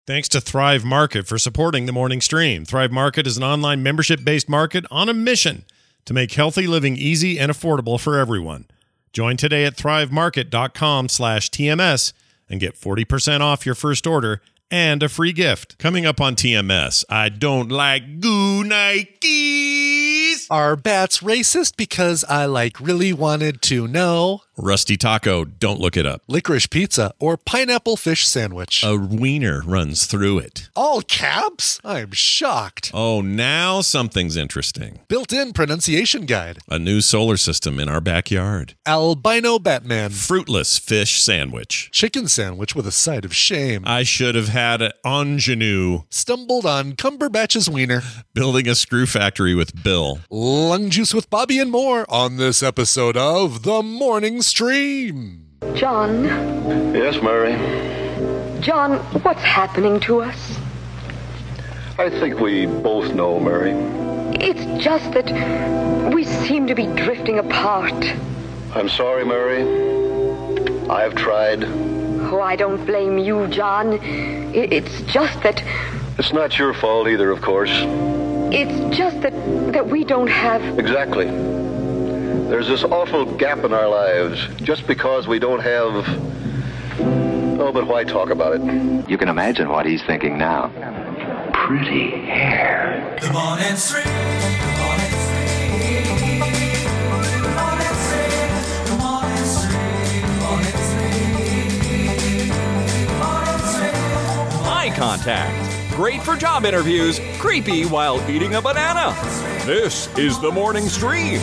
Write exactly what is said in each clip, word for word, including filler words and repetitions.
Thanks to Thrive Market for supporting the morning stream. Thrive Market is an online membership-based market on a mission to make healthy living easy and affordable for everyone. Join today at thrivemarket.com slash TMS and get forty percent off your first order and a free gift. Coming up on T M S, I don't like goo Nikes. Are bats racist because I like really wanted to know? Rusty Taco, don't look it up. Licorice pizza or pineapple fish sandwich? A wiener runs through it. All caps? I'm shocked. Oh, now something's interesting. Built-in pronunciation guide. A new solar system in our backyard. Albino Batman. Fruitless fish sandwich. Chicken sandwich with a side of shame. I should have had an ingenue. Stumbled on Cumberbatch's wiener. Building a screw factory with Bill. Lung juice with Bobby and more on this episode of The Morning Stream. John. Yes, Mary? John, what's happening to us? I think we both know, Mary. It's just that we seem to be drifting apart. I'm sorry, Mary. I've tried. Oh, I don't blame you, John. It's just that... It's not your fault either, of course. It's just that, that we don't have... Exactly. There's this awful gap in our lives just because we don't have... Oh, but why talk about it? You can imagine what he's thinking now. Pretty hair. The morning stream. The morning stream. The morning stream. The morning stream. The morning stream. The morning stream. Eye contact. Great for job interviews, creepy while eating a banana. This is The Morning Stream.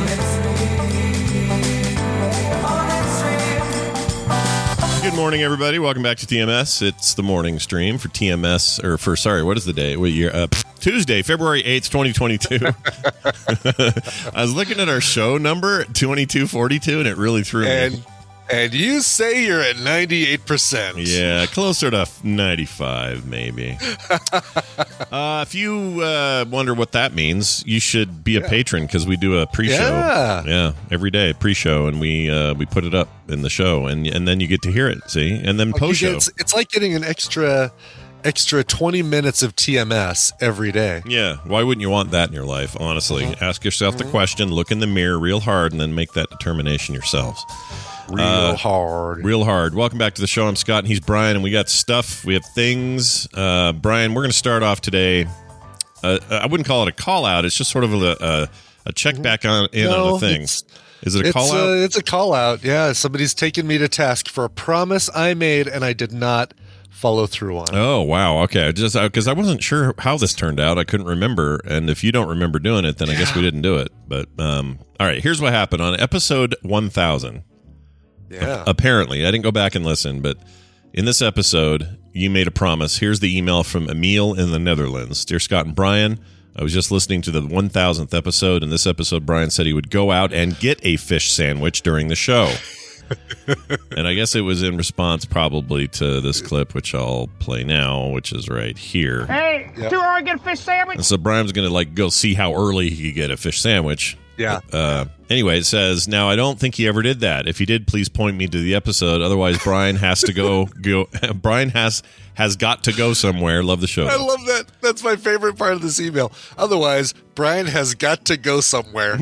Good morning, everybody. Welcome back to T M S. It's The Morning Stream for T M S, or for, sorry, what is the day? What year? Uh, Tuesday, February eighth, twenty twenty-two. I was looking at our show number, twenty-two forty-two, and it really threw and- me. And you say you're at ninety-eight percent. Yeah, closer to ninety-five, maybe. uh, if you uh, wonder what that means, you should be a yeah. patron because we do a pre-show. Yeah, yeah, every day pre-show, and we uh, we put it up in the show, and and then you get to hear it. See, and then post-show. It's, it's like getting an extra extra twenty minutes of T M S every day. Yeah, why wouldn't you want that in your life? Honestly, mm-hmm. Ask yourself mm-hmm. the question, look in the mirror real hard, and then make that determination yourselves. Real uh, hard. Real hard. Welcome back to the show. I'm Scott, and he's Brian, and we got stuff. We have things. Uh, Brian, we're going to start off today. Uh, I wouldn't call it a call-out. It's just sort of a, a, a check back on in no, on the thing. Is it a call-out? A, it's a call-out, yeah. Somebody's taken me to task for a promise I made, and I did not follow through on. Oh, wow. Okay. Just because I wasn't sure how this turned out. I couldn't remember, and if you don't remember doing it, then I guess we didn't do it. But, um, all right, here's what happened. On episode one thousand... Yeah. Apparently, I didn't go back and listen, but in this episode, you made a promise. Here's the email from Emil in the Netherlands. Dear Scott and Brian, I was just listening to the one thousandth episode. In this episode, Brian said he would go out and get a fish sandwich during the show. And I guess it was in response probably to this clip, which I'll play now, which is right here. Hey, yep. Do I get a fish sandwich? And so Brian's going to like go see how early he could get a fish sandwich. Yeah. Uh, anyway, it says, now I don't think he ever did that. If he did, please point me to the episode. Otherwise, Brian has to go. go Brian has has got to go somewhere. Love the show. I love that. That's my favorite part of this email. Otherwise, Brian has got to go somewhere.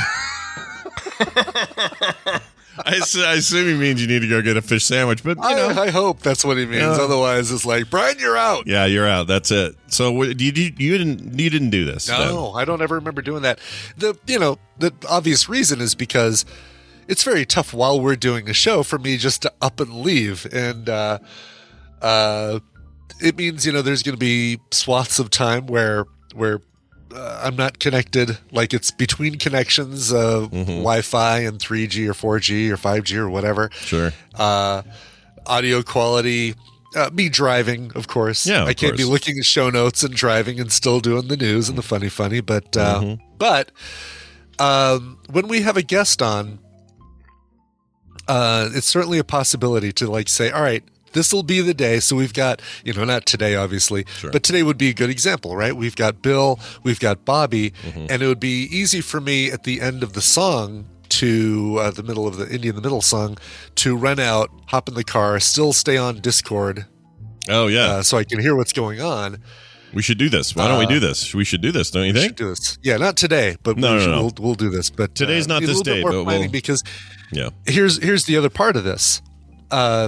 I, I assume he means you need to go get a fish sandwich, but you know, I, I hope that's what he means. Yeah. Otherwise, it's like, Brian, you're out. Yeah, you're out. That's it. So you, you, you didn't you didn't do this? No, then. I don't ever remember doing that. The you know the obvious reason is because it's very tough while we're doing a show for me just to up and leave, and uh, uh, it means you know there's going to be swaths of time where where. Uh, I'm not connected, like it's between connections, uh, mm-hmm. Wi-Fi and three G or four G or five G or whatever. Sure. Uh, audio quality, uh, me driving, of course. Yeah, of I can't course. be looking at show notes and driving and still doing the news and the funny funny. But uh, mm-hmm. but um, when we have a guest on, uh, it's certainly a possibility to like say, all right, this will be the day. So we've got, you know, not today, obviously, sure. but today would be a good example, right? We've got Bill, we've got Bobby, mm-hmm. and it would be easy for me at the end of the song to uh, the middle of the Indie in the Middle song to run out, hop in the car, still stay on Discord, Oh yeah, uh, so I can hear what's going on. we should do this. Why don't we do this? We should do this, don't you We think? should do this. Yeah, not today, but No, we no, should, no. We'll, we'll do this. But Today's uh, not need a this little bit day, more but planning we'll- because Yeah. here's here's the other part of this. Uh,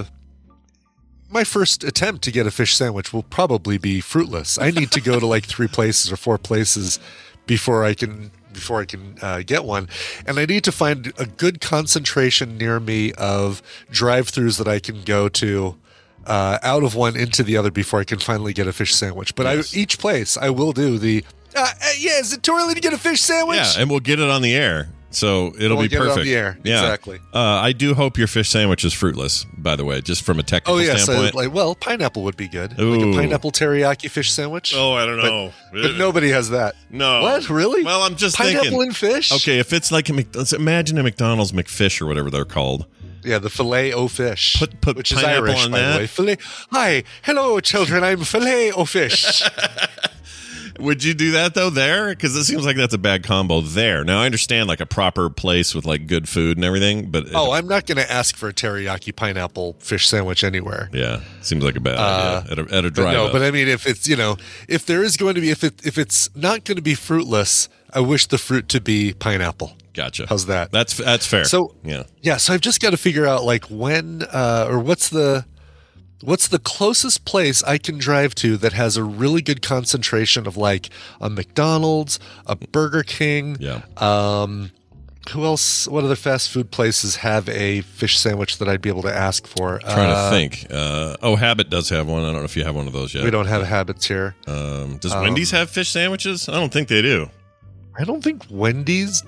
my first attempt to get a fish sandwich will probably be fruitless. I need to go to like three places or four places before I can before I can uh, get one, and I need to find a good concentration near me of drive-throughs that I can go to. Uh, out of one into the other before I can finally get a fish sandwich. But Yes. I, each place I will do the. Uh, uh, yeah, is it too early to get a fish sandwich? Yeah, and we'll get it on the air, so it'll We'll be get it on perfect. the air. Yeah. Exactly. Uh, I do hope your fish sandwich is fruitless. By the way, just from a technical Oh yes, I, standpoint. like well, pineapple would be good. Like Ooh. a pineapple teriyaki fish sandwich. oh, I don't But- know. But nobody has that. No. What? Really? Well, I'm just pineapple thinking. and fish. Okay, if it's like a Mc, let's imagine a McDonald's McFish or whatever they're called. Yeah, the filet o fish. Put- put which is pineapple Irish, on by that. the way. Filet. Hi, hello, children. I'm filet o fish. Would you do that though there? Because it seems like that's a bad combo there. Now I understand like a proper place with like good food and everything, but Oh, I'm not going to ask for a teriyaki pineapple fish sandwich anywhere. yeah, seems like a bad Uh, idea at a, at a But drive. no, but I mean, if it's you know, if there is going to be, if it if it's not going to be fruitless, I wish the fruit to be pineapple. Gotcha. How's that? That's that's fair. So yeah, yeah. So I've just got to figure out like when uh, or what's the what's the closest place I can drive to that has a really good concentration of like a McDonald's, a Burger King. yeah. Um, who else? What other fast food places have a fish sandwich that I'd be able to ask for? trying Uh, to think. Uh, oh, Habit does have one. I don't know if you have one of those yet. We don't have habits here. Um, does Wendy's have fish sandwiches? I don't think they do. I don't think Wendy's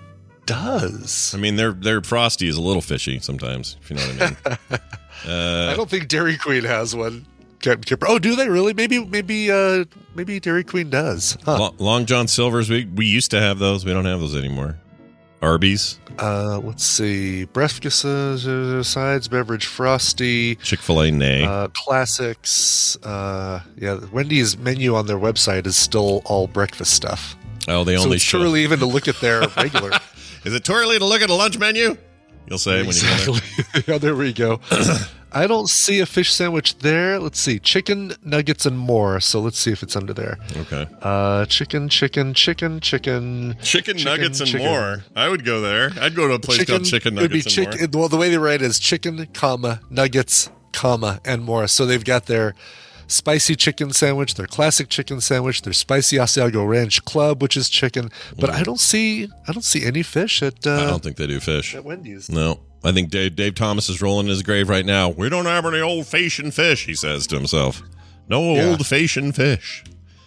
does. I mean, their their frosty is a little fishy sometimes, if you know what I mean. I uh, don't think Dairy Queen has one. Captain Kipper. Oh, do they really? Maybe, maybe, uh, maybe Dairy Queen does. Huh. Lo- Long John Silver's. We we used to have those. We don't have those anymore. Arby's, Uh, let's see. Breakfast uh, sides, beverage, frosty, Chick Fil A, nay. uh, classics. Uh, yeah, Wendy's menu on their website is still all breakfast stuff. oh, they So only it's show. too early even to look at their regular. Is it too early to look at a lunch menu? You'll say when you go there. Exactly. Yeah, there we go. I don't see a fish sandwich there. Let's see. Chicken, nuggets, and more. So let's see if it's under there. Okay. Uh, chicken, chicken, chicken, chicken. Chicken, nuggets and chicken. more. I would go there. I'd go to a place called Chicken it would be Nuggets and more. chicken. Well, the way they write it is chicken, comma, nuggets, comma, and more. So they've got their spicy chicken sandwich, their classic chicken sandwich, their spicy Asiago Ranch Club, which is chicken. But I don't see, I don't see any fish at uh, I don't think they do fish. at Wendy's. No. I think Dave, Dave Thomas is rolling in his grave right now. We don't have any old-fashioned fish, he says to himself. No Yeah. old-fashioned fish.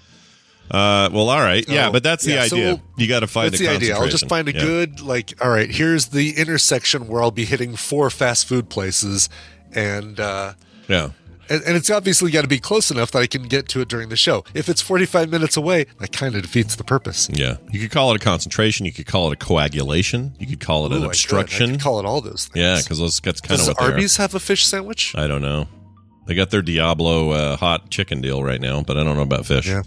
Uh, well, all right. Yeah, So, but that's the yeah, so idea. we'll- You got to find That's a the idea. I'll just concentration. find a Yeah. good, like, all right, here's the intersection where I'll be hitting four fast food places, and uh, Yeah. and, and it's obviously got to be close enough that I can get to it during the show. If it's forty-five minutes away, that kind of defeats the purpose. Yeah. You could call it a concentration. You could call it a coagulation. You could call it Ooh, I an could. I obstruction. could call it all those things. Yeah, because that's kind Does of what they are. Arby's have a fish sandwich? I don't know. They got their Diablo uh, hot chicken deal right now, but I don't know about fish. Yeah.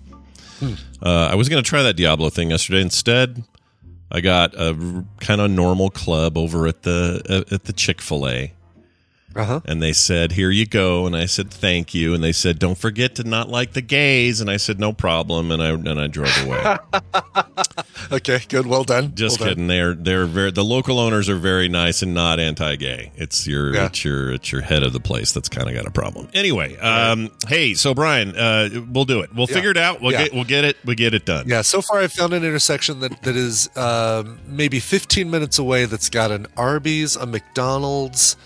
Uh, I was going to try that Diablo thing yesterday. Instead, I got a kind of normal club over at the at the Chick-fil-A. Uh-huh. And they said, "Here you go." And I said, "Thank you." And they said, "Don't forget to not like the gays." And I said, "No problem." And I and I drove away. Okay, good. Well done. Just well done. kidding. They're they're very the local owners are very nice and not anti-gay. It's your Yeah. it's your it's your head of the place that's kind of got a problem. Anyway, um, hey, so Brian, uh, we'll do it. We'll Yeah. figure it out. We'll Yeah. get we'll get it. We get it done. Yeah, so far I've found an intersection that, that is um, maybe fifteen minutes away that's got an Arby's, a McDonald's.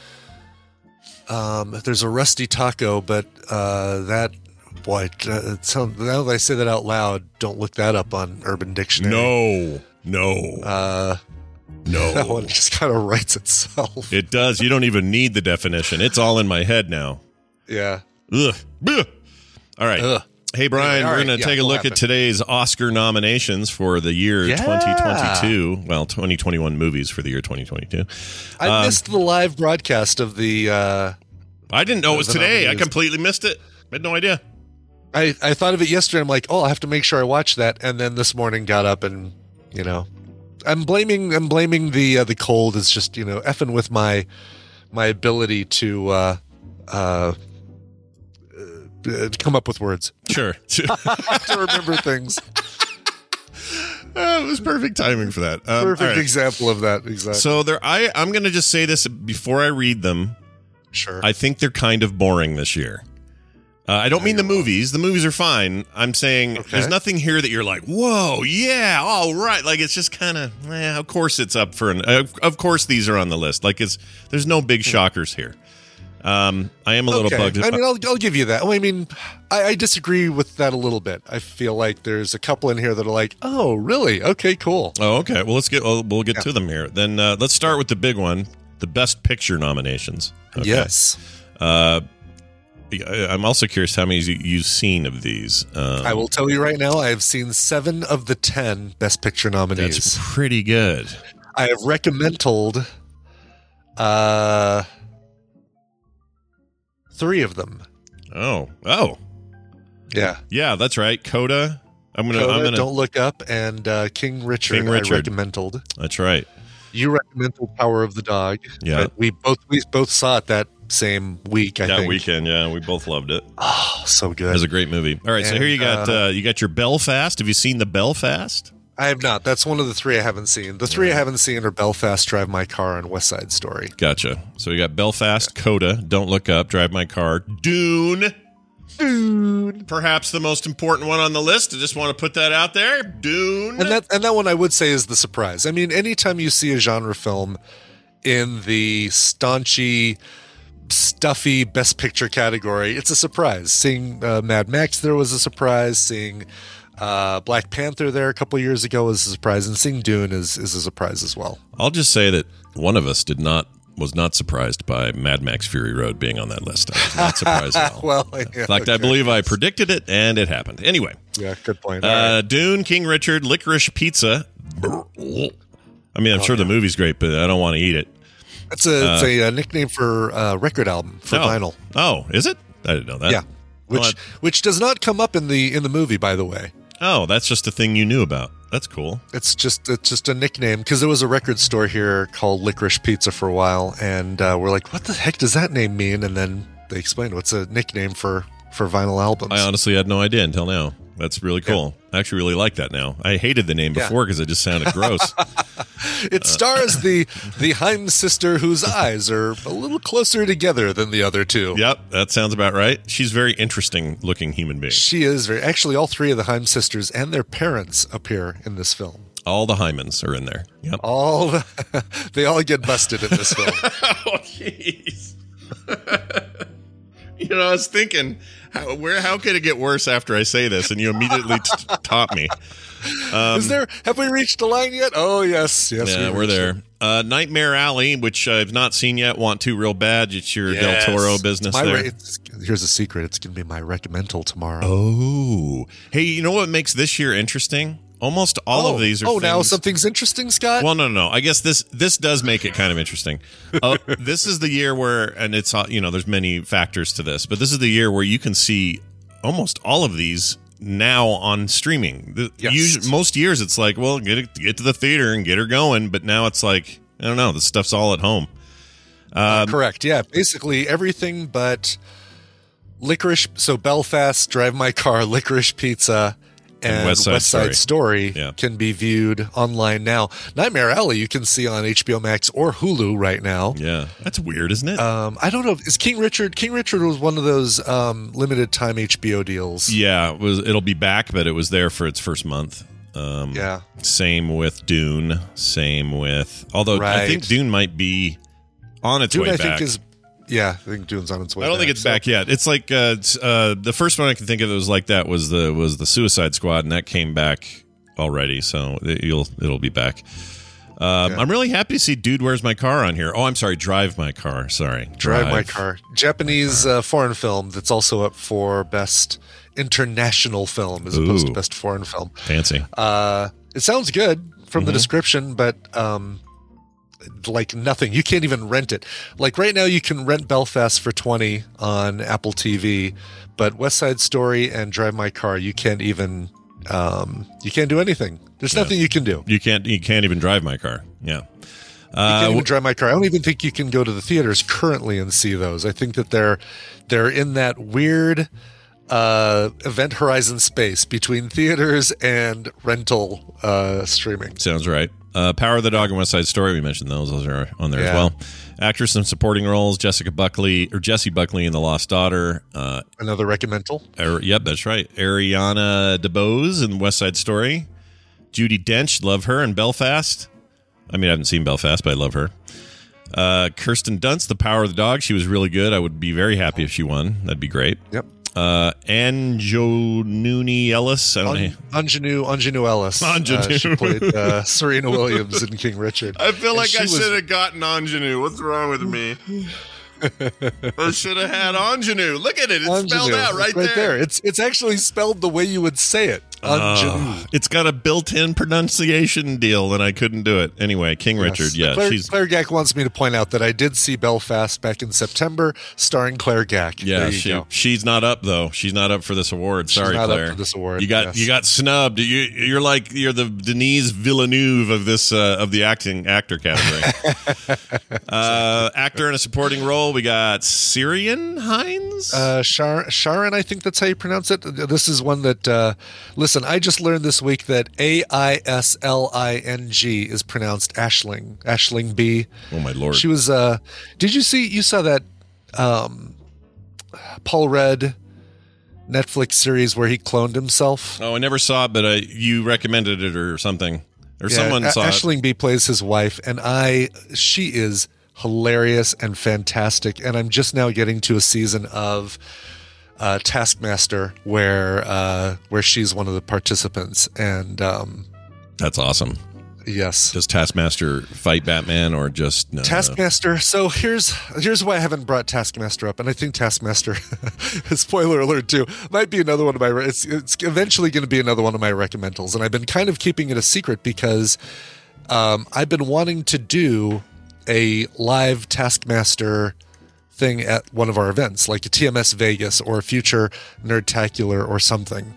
Um, there's a Rusty Taco, but uh, that, boy, uh, it sounds, now that I say that out loud, don't look that up on Urban Dictionary. No, no, Uh, no. that one just kind of writes itself. It does. You don't even need the definition. It's all in my head now. Yeah. Ugh. Ugh. All right. Ugh. Hey, Brian, Anyway, all we're right, going to yeah, take a what look happened? at today's Oscar nominations for the year Yeah. twenty twenty-two. Well, twenty twenty-one movies for the year twenty twenty-two. I Um, missed the live broadcast of the. Uh, I didn't know it was The today. I nominees. completely missed it. I had no idea. I, I thought of it yesterday. I'm like, oh, I have to make sure I watch that. And then this morning got up and, you know, I'm blaming I'm blaming the uh, the cold is just, you know, effing with my my ability to uh, uh, uh, come up with words. Sure. To remember things. Uh, it was perfect timing for that. Um, Perfect all right. example of that. Exactly. So there, I I'm going to just say this before I read them. Sure. I think they're kind of boring this year. Uh, I don't mean the movies. The movies are fine. I'm saying Okay. there's nothing here that you're like, whoa, yeah, all right. Like it's just kind of, eh, of course it's up for an. Of, of course these are on the list. Like it's there's no big shockers here. Um, I am a little okay. bugged. I mean, I'll, I'll give you that. Well, I mean, I, I disagree with that a little bit. I feel like there's a couple in here that are like, oh, really? Okay, cool. Oh, okay. Well, let's get we'll, we'll get Yeah. to them here. Then uh, let's start with the big one, the Best Picture nominations. Okay. Yes. Uh, I- I'm also curious how many you- you've seen of these. Um, I will tell you right now, I have seen seven of the ten Best Picture nominees. That's pretty good. I have recommended uh, three of them. Oh, oh, Yeah. yeah, that's right. Coda. I'm gonna. Coda, I'm gonna. Don't Look Up, and uh, King Richard. King Richard. I recommended. That's right. You recommended Power of the Dog. Yeah. But we both we both saw it that same week. I that think. weekend. Yeah, we both loved it. Oh, so It good. was a great movie. All right, so And, here you got uh, uh, you got your Belfast. Have you seen the Belfast? I have not. That's one of the three I haven't seen. The three I haven't seen are Belfast, Drive My Car, and West Side Story. Gotcha. So we got Belfast, Coda, Don't Look Up, Drive My Car, Dune. Dune. Perhaps the most important one on the list. I just want to put that out there. Dune. And that and that one I would say is the surprise. I mean, anytime you see a genre film in the staunchy, stuffy Best Picture category, it's a surprise. Seeing uh, Mad Max there was a surprise. Seeing uh, Black Panther there a couple years ago was a surprise, and seeing Dune is is a surprise as well. I'll just say that one of us did not was not surprised by Mad Max Fury Road being on that list. I was not surprised at all. Well, yeah, In fact, I okay. believe I predicted it, and it happened. Anyway, Yeah, good point. All uh, right. Dune, King Richard, Licorice Pizza. I mean, I'm Oh, sure the movie's great, but I don't want to eat it. It's a it's a, uh nickname for uh, record album for oh. vinyl. Oh, is it? I didn't know that. Yeah, which Well, which does not come up in the in the movie, by the way. Oh, that's just a thing you knew about. That's cool. It's just it's just a nickname because there was a record store here called Licorice Pizza for a while, and uh, we're like, what the heck does that name mean? And then they explained what's a nickname for for vinyl albums. I honestly had no idea until now. That's really cool. I actually really like that now. I hated the name Yeah. before because it just sounded gross. It stars the the Haim sister whose eyes are a little closer together than the other two. Yep, that sounds about right. She's a very interesting looking human being. She is very actually all three of the Haim sisters and their parents appear in this film. All the Hymens are in there. Yep. All the, they all get busted in this film. Oh, jeez. You know, I was thinking, how, where? How could it get worse after I say this? And you immediately t- taught me. Um, Is there? Have we reached the line yet? Oh yes, yes. yeah, we've we're reached there. it. Uh, Nightmare Alley, which I've not seen yet, want to real bad. It's your Yes. Del Toro business My there. re- it's, here's a secret. It's going to be my recommendal tomorrow. Oh, hey, you know what makes this year interesting? Almost all of these are. Oh, things, now something's interesting, Scott. Well, no, no, no. I guess this this does make it kind of interesting. Uh, this is the year where, and it's uh, you know, there's many factors to this, but this is the year where you can see almost all of these now on streaming. The, Yes. usually, most years it's like, well, get it, get to the theater and get her going, but now it's like, I don't know, this stuff's all at home. Um, Correct. Yeah, basically everything but Licorice. So Belfast, Drive My Car, Licorice Pizza, and, West Side Story. Story Yeah. can be viewed online now. Nightmare Alley you can see on H B O Max or Hulu right now. Yeah, that's weird, isn't it? Um, I don't know. Is King Richard? King Richard was one of those um, limited time H B O deals. yeah, it was. It'll be back, but it was there for its first month. Um, Yeah. Same with Dune. Same with. Although I Right. think Dune might be on its Dune, way I back. think is. Yeah, I think Dune's on its way. I don't back, think it's so- back yet. It's like uh, it's, uh, the first one I can think of that was like that was the was the Suicide Squad, and that came back already. So it, you'll it'll be back. Um, Yeah. I'm really happy to see "Dude, Where's My Car" on here. Oh, I'm sorry, "Drive My Car." Sorry, Drive My Car. Japanese uh, foreign film that's also up for best international film as opposed Ooh. to best foreign film. Fancy. Uh, it sounds good from Mm-hmm. the description, but um, like nothing. You can't even rent it. Like right now, you can rent Belfast for twenty on Apple T V, but West Side Story and Drive My Car, you can't even. Um, you can't do anything. There's nothing you can do. You can't you can't even drive my car. Yeah. You can't Uh, even drive my car. I don't even think you can go to the theaters currently and see those. I think that they're they're in that weird uh, Event Horizon Space between theaters and rental uh, streaming. Sounds right. Uh, Power of the Dog and West Side Story. We mentioned those. Those are on there Yeah. as well. Actress in supporting roles: Jessica Buckley or Jessie Buckley in The Lost Daughter. Uh, Another recommendal. er, yep, that's right. Ariana DeBose in West Side Story. Judi Dench, love her in Belfast. I mean, I haven't seen Belfast, but I love her. Uh, Kirsten Dunst, The Power of the Dog. She was really good. I would be very happy if she won. That'd be great. Yep. Uh, Anjoni Ellis. I don't know. Un- Ingenue, Ingenue Ellis. Ingenue. Uh, she played uh, Serena Williams in King Richard. I feel And like she I was- should have gotten Ingenue. What's wrong with me? I should have had Ingenue. Look at it. It's Ingenue. spelled out right, It's right there. It's it's actually spelled the way you would say it. Ingenue. Uh, it's got a built-in pronunciation deal, and I couldn't do it. Anyway, King Richard. Yeah, Claire, she's Claire Gack wants me to point out that I did see Belfast back in September, starring Claire Gack. yeah. There you She go. she's not up though. She's not up for this award. She's Sorry, not up Claire. for this award, You got yes. you got snubbed. You you're like you're the Denise Villeneuve of this uh, of the acting actor category. uh, actor in a supporting role. We got Syrian Hines. Uh, Shar- Sharon, I think that's how you pronounce it. This is one that, uh, listen, I just learned this week that A I S L I N G is pronounced Ashling. Ashling B. oh my lord. She was, uh, did you see, you saw that um, Paul Rudd Netflix series where he cloned himself? oh, I never saw it, but uh, you recommended it or something, or Yeah, someone A- saw it. Ashling B plays his wife, and I, she is hilarious and fantastic. And I'm just now getting to a season of uh, Taskmaster where uh, where she's one of the participants. And um, That's awesome. yes, Does Taskmaster fight Batman or just no? Taskmaster. So here's here's why I haven't brought Taskmaster up, and I think Taskmaster, spoiler alert too, might be another one of my. It's it's eventually going to be another one of my recommendals, and I've been kind of keeping it a secret because um, I've been wanting to do a live Taskmaster thing at one of our events, like a T M S Vegas or a future Nerdtacular or something.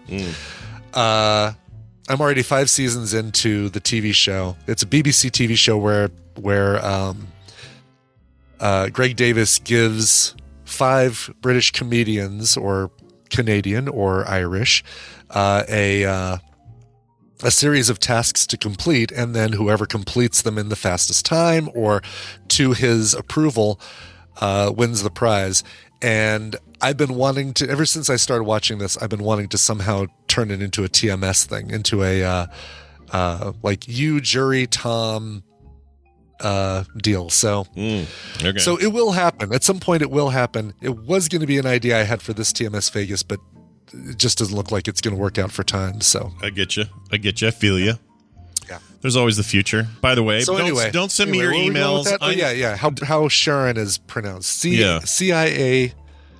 Uh, I'm already five seasons into the T V show. It's a B B C T V show where where um, uh, Greg Davis gives five British comedians or Canadian or Irish uh, a uh, a series of tasks to complete, and then whoever completes them in the fastest time or to his approval uh, wins the prize. And I've been wanting to, ever since I started watching this, I've been wanting to somehow turn it into a T M S thing, into a uh, uh, like you, jury, Tom uh, deal. So, Mm, okay. so it will happen at some point. It will happen. It was going to be an idea I had for this T M S Vegas, but it just doesn't look like it's going to work out for time. So, I get you. I get you. I feel you. yeah. There's always the future. By the way, So don't, anyway, don't send anyway, me where your were we going with emails. that? Oh, I- yeah, yeah. How how Sharon is pronounced? C Yeah. C I A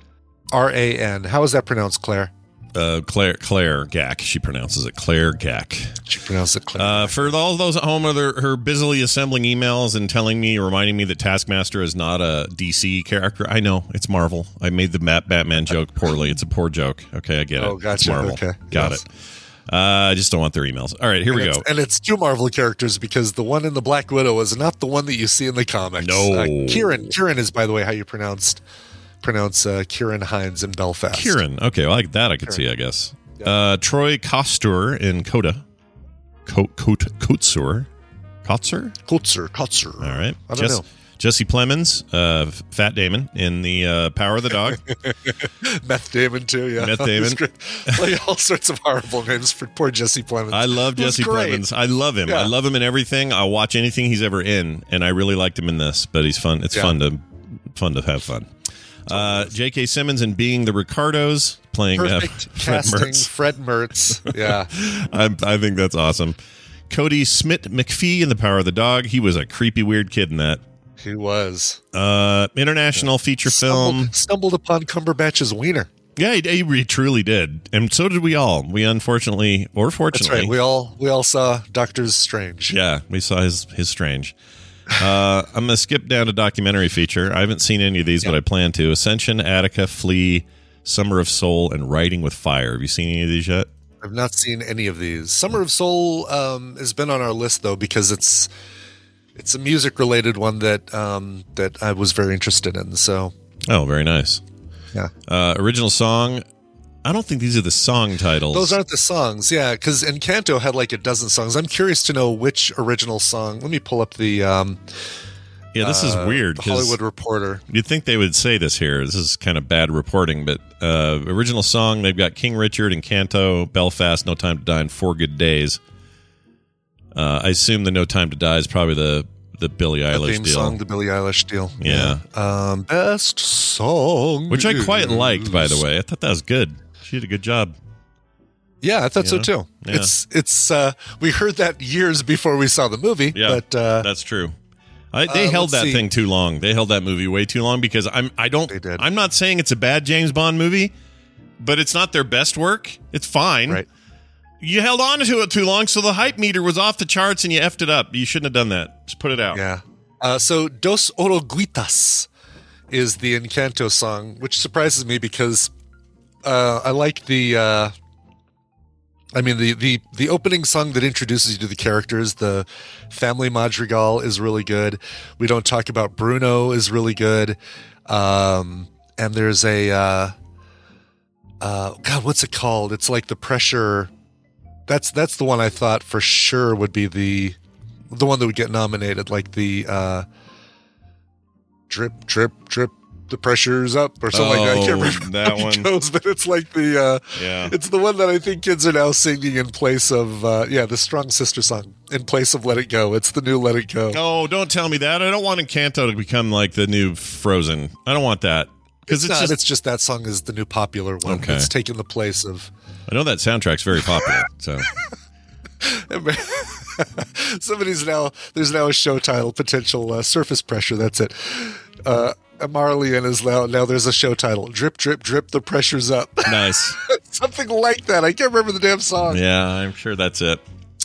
R A N. How is that pronounced, Claire? Uh, Claire Claire Gack. She pronounces it Claire Gack. She pronounced it Claire. Uh, for all those at home, are her busily assembling emails and telling me, reminding me that Taskmaster is not a D C character. I know it's Marvel. I made the Bat- Batman joke poorly. It's a poor joke. Okay, I get it. Oh, gotcha. It's Marvel. Okay. Got Yes. it. Uh, I just don't want their emails. All right, here we and go. it's, and it's two Marvel characters because the one in the Black Widow is not the one that you see in the comics. No. uh, Kieran. Kieran is, by the way, how you pronounced pronounce uh, Kieran Hines in Belfast. Kieran. Okay, well, like that I could see, I guess. Uh, Troy Kostur in Coda. Kot Kot Kotsur. Kotzer? Kotzer. Kotzer. All right. I don't Jess- know. Jesse Plemons, uh, Fat Damon in the uh, Power of the Dog. Meth Damon too. Yeah, Meth That was Damon. great. Like all sorts of horrible names for poor Jesse Plemons. I love It was Jesse great. Plemons. I love him. Yeah. I love him in everything. I'll watch anything he's ever in, and I really liked him in this. But he's fun. It's Yeah. fun to fun to have fun. Uh, J K. Simmons in Being the Ricardos, playing uh, Perfect Fred casting. Mertz. Fred Mertz. Yeah. I, I think that's awesome. Cody Smith McPhee in The Power of the Dog. He was a creepy, weird kid in that. He was. Uh, international feature film. Stumbled, stumbled upon Cumberbatch's wiener. Yeah, he, he re- truly did, and so did we all. We unfortunately, or That's fortunately, right. We all we all saw Doctor's Strange. yeah, we saw his his Strange. Uh, I'm gonna skip down to documentary feature. I haven't seen any of these, but I plan to. Ascension, Attica, Flea, Summer of Soul, and Riding with Fire. Have you seen any of these yet? I've not seen any of these. Summer of Soul um, has been on our list though because it's it's a music related one that um, that I was very interested in. So Oh, very nice. yeah, Uh, original song, I don't think these are the song titles. Those aren't the songs, yeah, because Encanto had like a dozen songs. I'm curious to know which original song. Let me pull up the um, yeah, this is uh, weird. the 'cause Hollywood Reporter. You'd think they would say this here. This is kind of bad reporting, but uh, original song, they've got King Richard, Encanto, Belfast, No Time to Die, and Four Good Days. Uh, I assume the No Time to Die is probably the, the Billie The Eilish theme deal. song, the Billie Eilish deal. Yeah. Um, best song. Which I quite is- liked, by the way. I thought that was good. She did a good job. Yeah, I thought You so know? too. Yeah. It's it's uh, we heard that years before we saw the movie. Yeah, but uh, that's true. I, they uh, held let's that see. thing too long. They held that movie way too long because I'm I don't They did. I'm not saying it's a bad James Bond movie, but it's not their best work. It's fine. right. You held on to it too long, so the hype meter was off the charts and you effed it up. You shouldn't have done that. Just put it out. Yeah. Uh, so Dos Oroguitas is the Encanto song, which surprises me because uh, I like the. Uh, I mean, the, the, the opening song that introduces you to the characters, the family madrigal, is really good. We Don't Talk About Bruno is really good. Um, and there's a, uh, uh, God, what's it called? It's like the pressure. That's, that's the one I thought for sure would be the, the one that would get nominated, like the, uh, drip, drip, drip. The pressure's up or something like that. I can't Oh, remember that how it one. goes, but it's like the uh, Yeah. it's the one that I think kids are now singing in place of uh, yeah, the Strong Sister song in place of Let It Go. It's the new Let It Go. Oh, don't tell me that. I don't want Encanto to become like the new Frozen. I don't want that. Because It's, it's, not. just It's just that song is the new popular one. Okay. It's taken the place of. I know that soundtrack's very popular. So Somebody's now there's now a show title, potential uh, Surface Pressure. That's it. Uh, Marley is now now there's a show title, Drip Drip Drip. The pressure's up. nice. Something like that. I can't remember the damn song. Yeah, I'm sure that's it.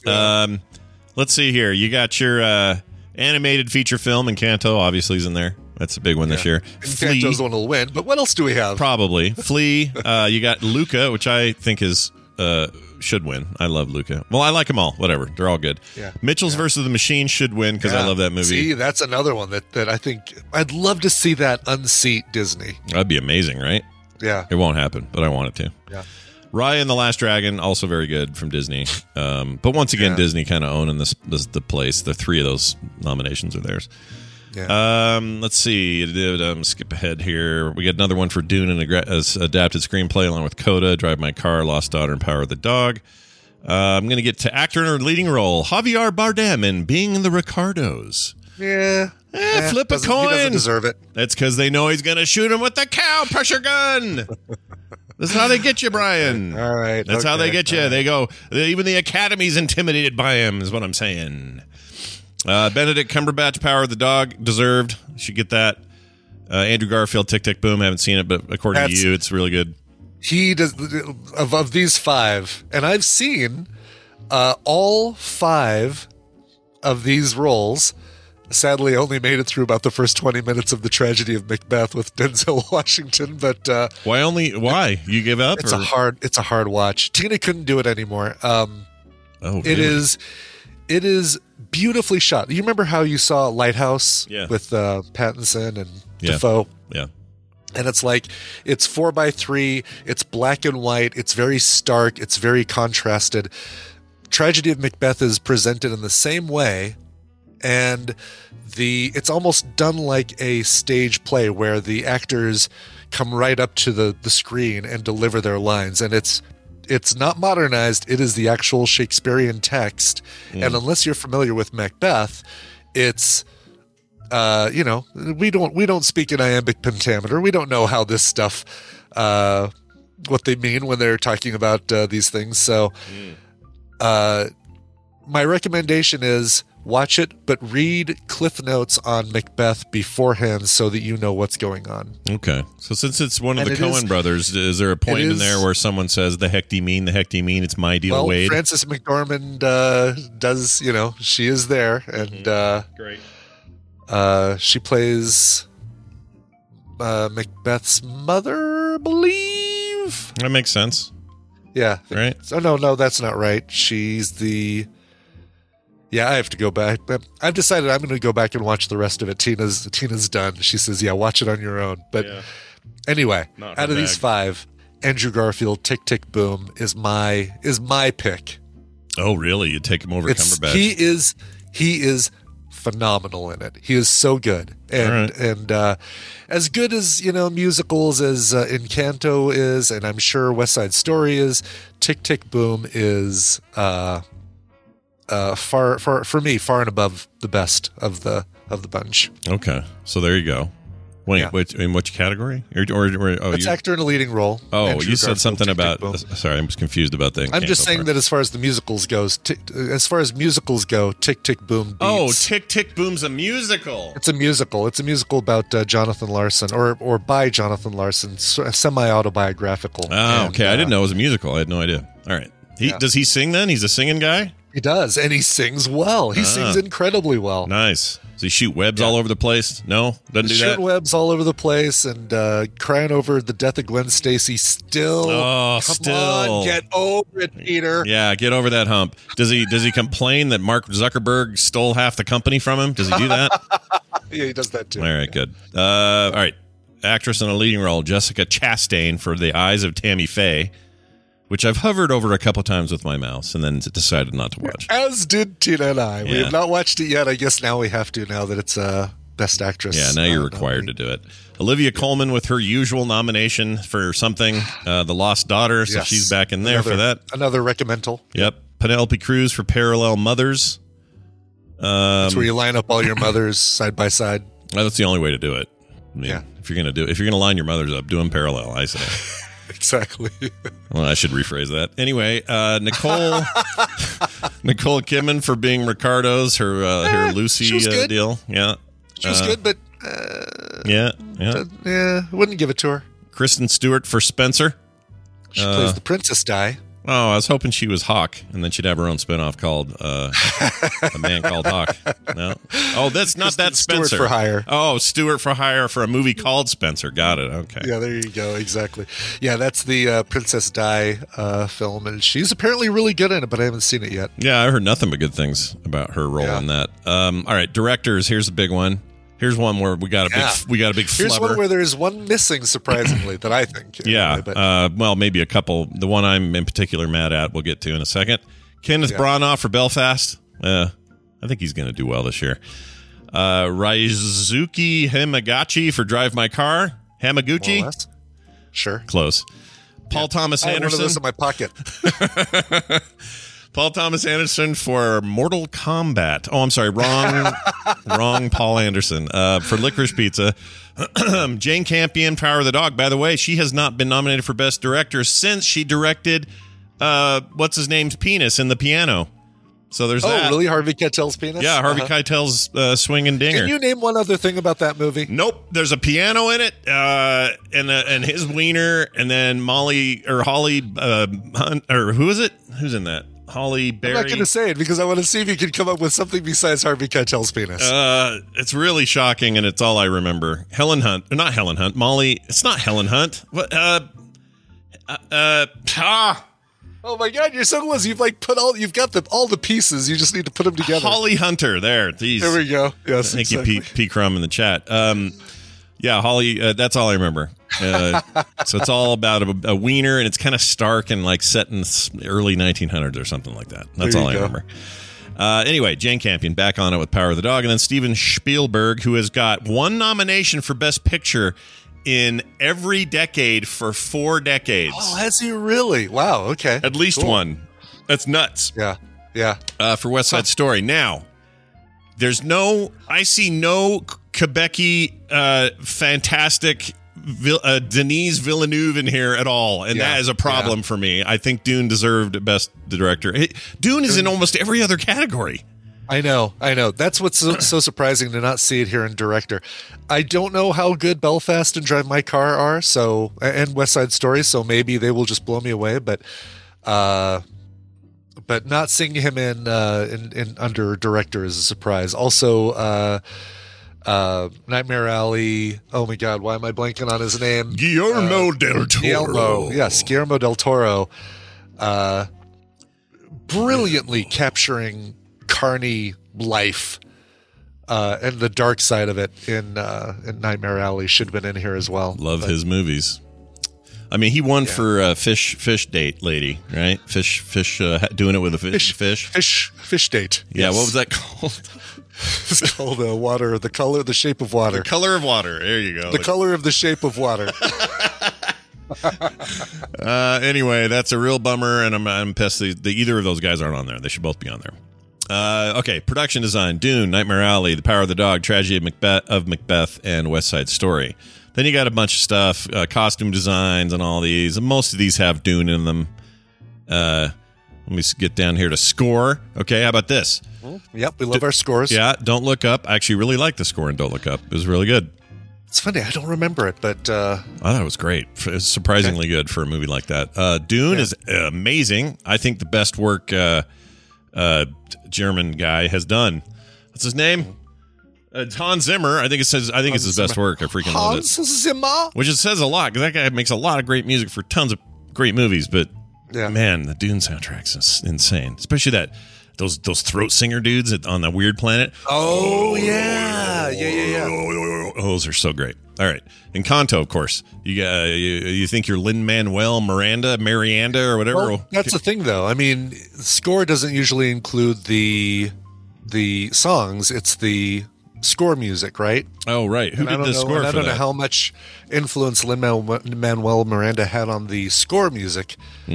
Um, let's see here. You got your uh, animated feature film, Encanto, obviously is in there. That's a big one this year. Flea, Encanto's the one will win, but what else do we have? probably. Flea. Uh, you got Luca, which I think is uh, should win. I love Luca. Well, I like them all. Whatever. They're all good. Yeah. Mitchell's versus the Machine should win because I Yeah. love that movie. See, that's another one that, that I think I'd love to see that unseat Disney. That'd be amazing, right? Yeah. It won't happen, but I want it to. Yeah. Raya and the Last Dragon, also very good from Disney. Um, but once again, Yeah. Disney kind of owning this, this the place. The three of those nominations are theirs. Yeah. Um, let's see. Um, skip ahead here. We got another one for Dune and a as adapted screenplay along with Coda, Drive My Car, Lost Daughter, and Power of the Dog. Uh, I'm going to get to actor in a leading role, Javier Bardem in Being in the Ricardos. yeah. Eh, Eh, flip a doesn't- He doesn't coin. deserve it. That's because they know he's going to shoot him with the cow pressure gun. That's how they get you, Brian. All right. That's how they okay, get you. all right. They go, even the Academy's intimidated by him, is what I'm saying. Uh, Benedict Cumberbatch, Power of the Dog, deserved. Should get that. Uh, Andrew Garfield, Tick, Tick, Boom. Haven't seen it, but according That's- to you, it's really good. He does of, of these five, and I've seen uh, all five of these roles. Sadly, I only made it through about the first twenty minutes of The Tragedy of Macbeth with Denzel Washington, but uh, Why only? Why? You give up? it's or- a hard it's a hard watch. Tina couldn't do it anymore. Um, oh, It really? is, it is beautifully shot. You remember how you saw Lighthouse Yeah. with uh, Pattinson and Yeah. Defoe? Yeah. And it's like, it's four by three, it's black and white, it's very stark, it's very contrasted. Tragedy of Macbeth is presented in the same way, and the it's almost done like a stage play where the actors come right up to the, the screen and deliver their lines. And it's it's not modernized, it is the actual Shakespearean text. And unless you're familiar with Macbeth, it's uh, you know, we don't we don't speak in iambic pentameter. We don't know how this stuff, uh, what they mean when they're talking about uh, these things. So, uh, my recommendation is watch it, but read Cliff Notes on Macbeth beforehand so that you know what's going on. Okay. So since it's one of And the it Coen is- brothers, is there a point in is- there where someone says, the heck do you mean? The heck do you mean? It's my deal, Well, Wade. Frances McDormand uh, does, you know, she is there, and uh, Great. uh, she plays uh, Macbeth's mother, I believe. That makes sense. Yeah. Right. So no, no, that's not right. She's the. Yeah, I have to go back. But I've decided I'm going to go back and watch the rest of it. Tina's Tina's done. She says, "Yeah, watch it on your own." But Yeah. anyway, Not her out of these bag. five, Andrew Garfield, Tick Tick Boom is my is my pick. Oh, really? You take him over It's, Cumberbatch? he is he is phenomenal in it. He is so good, and right. and uh, as good as you know musicals as uh, Encanto is, and I'm sure West Side Story is. Tick Tick Boom is uh, uh, far far for me far and above the best of the of the bunch. Okay, so there you go. Wait, Yeah. which, in which category? Or, or, or oh, It's you actor in a leading role. oh, Andrew you said Garfield, something Tick, Tick, about. Boom. Sorry, I was confused about the. I'm just Encanto saying part. that as far as the musicals goes, tick, as far as musicals go, Tick Tick Boom beats. Oh, Tick Tick Boom's a musical. It's a musical. It's a musical about uh, Jonathan Larson, or or by Jonathan Larson, semi autobiographical. Oh, okay. I didn't know it was a musical. I had no idea. All right. He Yeah. does he sing then? He's a singing guy. He does, and he sings well. He Ah. sings incredibly well. Nice. Does he shoot webs all over the place? No, doesn't do Shooting that. webs all over the place, and uh, crying over the death of Gwen Stacy. Still, Oh, come still. on, get over it, Peter. Yeah, get over that hump. Does he does he complain that Mark Zuckerberg stole half the company from him? Does he do that? Yeah, he does that too. All right, good. Uh, all right. Actress in a leading role, Jessica Chastain for The Eyes of Tammy Faye, which I've hovered over a couple times with my mouse and then decided not to watch. As did Tina and I. We Yeah. have not watched it yet. I guess now we have to. Now that it's uh, Best Actress. Yeah, now you're uh, required to do it. Olivia Colman with her usual nomination for something, uh, The Lost Daughter, so Yes. she's back in there Another- for that. Another recommendal. Yep. Penelope Cruz for Parallel Mothers. Um, That's where you line up all your mothers side by side. well, that's the only way to do it. I mean, Yeah. if you're gonna do, if you're gonna line your mothers up, do them parallel. I say. Exactly. Well, I should rephrase that. Anyway, uh, Nicole Nicole Kidman for being Ricardo's her uh, her Eh, Lucy she was uh, good. deal. Yeah, She was Uh, good, but uh, Yeah, yeah. uh, yeah, wouldn't give it to her. Kristen Stewart for Spencer. She Uh, plays the Princess Di. Oh, I was hoping she was Hawk, and then she'd have her own spinoff called uh, A Man Called Hawk. No, oh, that's not Kristen that Stewart Spencer for Hire. Oh, Stewart for Hire for a movie called Spencer. Got it. Okay. Yeah, there you go. Exactly. Yeah, that's the uh, Princess Di uh, film, and she's apparently really good in it, but I haven't seen it yet. Yeah, I heard nothing but good things about her role Yeah. in that. Um, all right, directors. Here's a big one. Here's one where we got a Yeah. big we got a big Here's flubber. one where there's one missing, surprisingly, that I think. yeah, anyway, but uh, well, maybe a couple. The one I'm in particular mad at, we'll get to in a second. Kenneth Yeah. Branagh for Belfast. Uh, I think he's going to do well this year. Uh, Raizuki Hamaguchi for Drive My Car. more or Hamaguchi, less. Sure. close. Paul Thomas I have one of Anderson. those in my pocket. Paul Thomas Anderson for Mortal Kombat. Oh, I'm sorry, wrong, wrong. Paul Anderson uh, for Licorice Pizza. Jane Campion, Power of the Dog. By the way, she has not been nominated for Best Director since she directed uh, what's his name's penis in The Piano. So there's Oh, that. really? Harvey Keitel's penis? Yeah, Harvey Uh-huh. Keitel's uh, swinging dinger. Can you name one other thing about that movie? Nope. There's a piano in it, uh, and uh, and his wiener, and then Molly or Holly uh, Hunt, or who is it? Who's in that? Holly Berry. I'm not going to say it because I want to see if you can come up with something besides Harvey Keitel's penis. Uh, it's really shocking, and it's all I remember. Helen Hunt, or not Helen Hunt. Molly. It's not Helen Hunt. What? Uh, uh, uh ah, oh my God, you're so close. You've like put all. You've got the all the pieces. You just need to put them together. Holly Hunter. There. These. There we go. Yes, Thank exactly. you, P, P. Crumb, in the chat. Um, yeah, Holly. Uh, that's all I remember. Uh, so it's all about a, a wiener, and it's kind of stark and like set in the early nineteen hundreds or something like that. That's There all you I go. remember. Uh, anyway, Jane Campion back on it with Power of the Dog, and then Steven Spielberg, who has got one nomination for Best Picture in every decade for four decades. Oh, has he really? Wow. Okay. At least Cool. one. That's nuts. Yeah. Yeah. Uh, for West Side Story. Now, there's no, I see no Quebec-y, uh, fantastic Vil- uh, Denise Villeneuve in here at all, and Yeah, that is a problem yeah. for me. I think Dune deserved Best Director. Hey, Dune is in almost every other category. I know, I know. That's what's so, so surprising to not see it here in director. I don't know how good Belfast and Drive My Car are, so and West Side Story, so maybe they will just blow me away. But, uh, but not seeing him in uh, in, in under director is a surprise. Also, uh, uh, Nightmare Alley. Oh my God, why am I blanking on his name? Guillermo del Toro. Guillermo, yes, Guillermo del Toro, uh, brilliantly capturing carny life uh, and the dark side of it in uh, in Nightmare Alley should have been in here as well. Love But his movies. I mean, he won Yeah. for uh, fish fish date lady, right? Fish fish uh, doing it with a fish Fish, fish. fish, fish date. Yeah, Yes. what was that called? It's called uh, water. The color, the shape of water. The color of water. There you go. The color of the shape of water. Uh, anyway, that's a real bummer, and I'm, I'm pissed. The, the, either of those guys aren't on there. They should both be on there. Uh, okay, production design: Dune, Nightmare Alley, The Power of the Dog, Tragedy of Macbeth, of Macbeth, and West Side Story. Then you got a bunch of stuff, uh, costume designs, and all these. Most of these have Dune in them. Uh, let me get down here to score. Okay, how about this? Yep, we love our scores. Yeah, Don't Look Up. I actually really like the score in Don't Look Up. It was really good. It's funny, I don't remember it, but uh, I thought it was great. It was surprisingly good for a movie like that. Uh, Dune Yeah. is amazing. I think the best work uh, uh, German guy has done. What's his name? Uh, it's Hans Zimmer. I think it says. I think it's his Hans best Zimmer. work. I freaking love it. Hans Zimmer. Which it says a lot because that guy makes a lot of great music for tons of great movies. But Yeah. man, the Dune soundtrack's is insane. Especially that those those throat singer dudes at- on the Weird Planet. Oh yeah, yeah, yeah, yeah. Oh, those are so great. All right, Encanto, of course. You got you, you think you're Lin Manuel Miranda, Marianda, or whatever. Well, that's the thing, though. I mean, score doesn't usually include the the songs; it's the score music, right? Oh, right. Who And I did don't the know, score and for I don't that? know how much influence Lin Manuel Miranda had on the score music.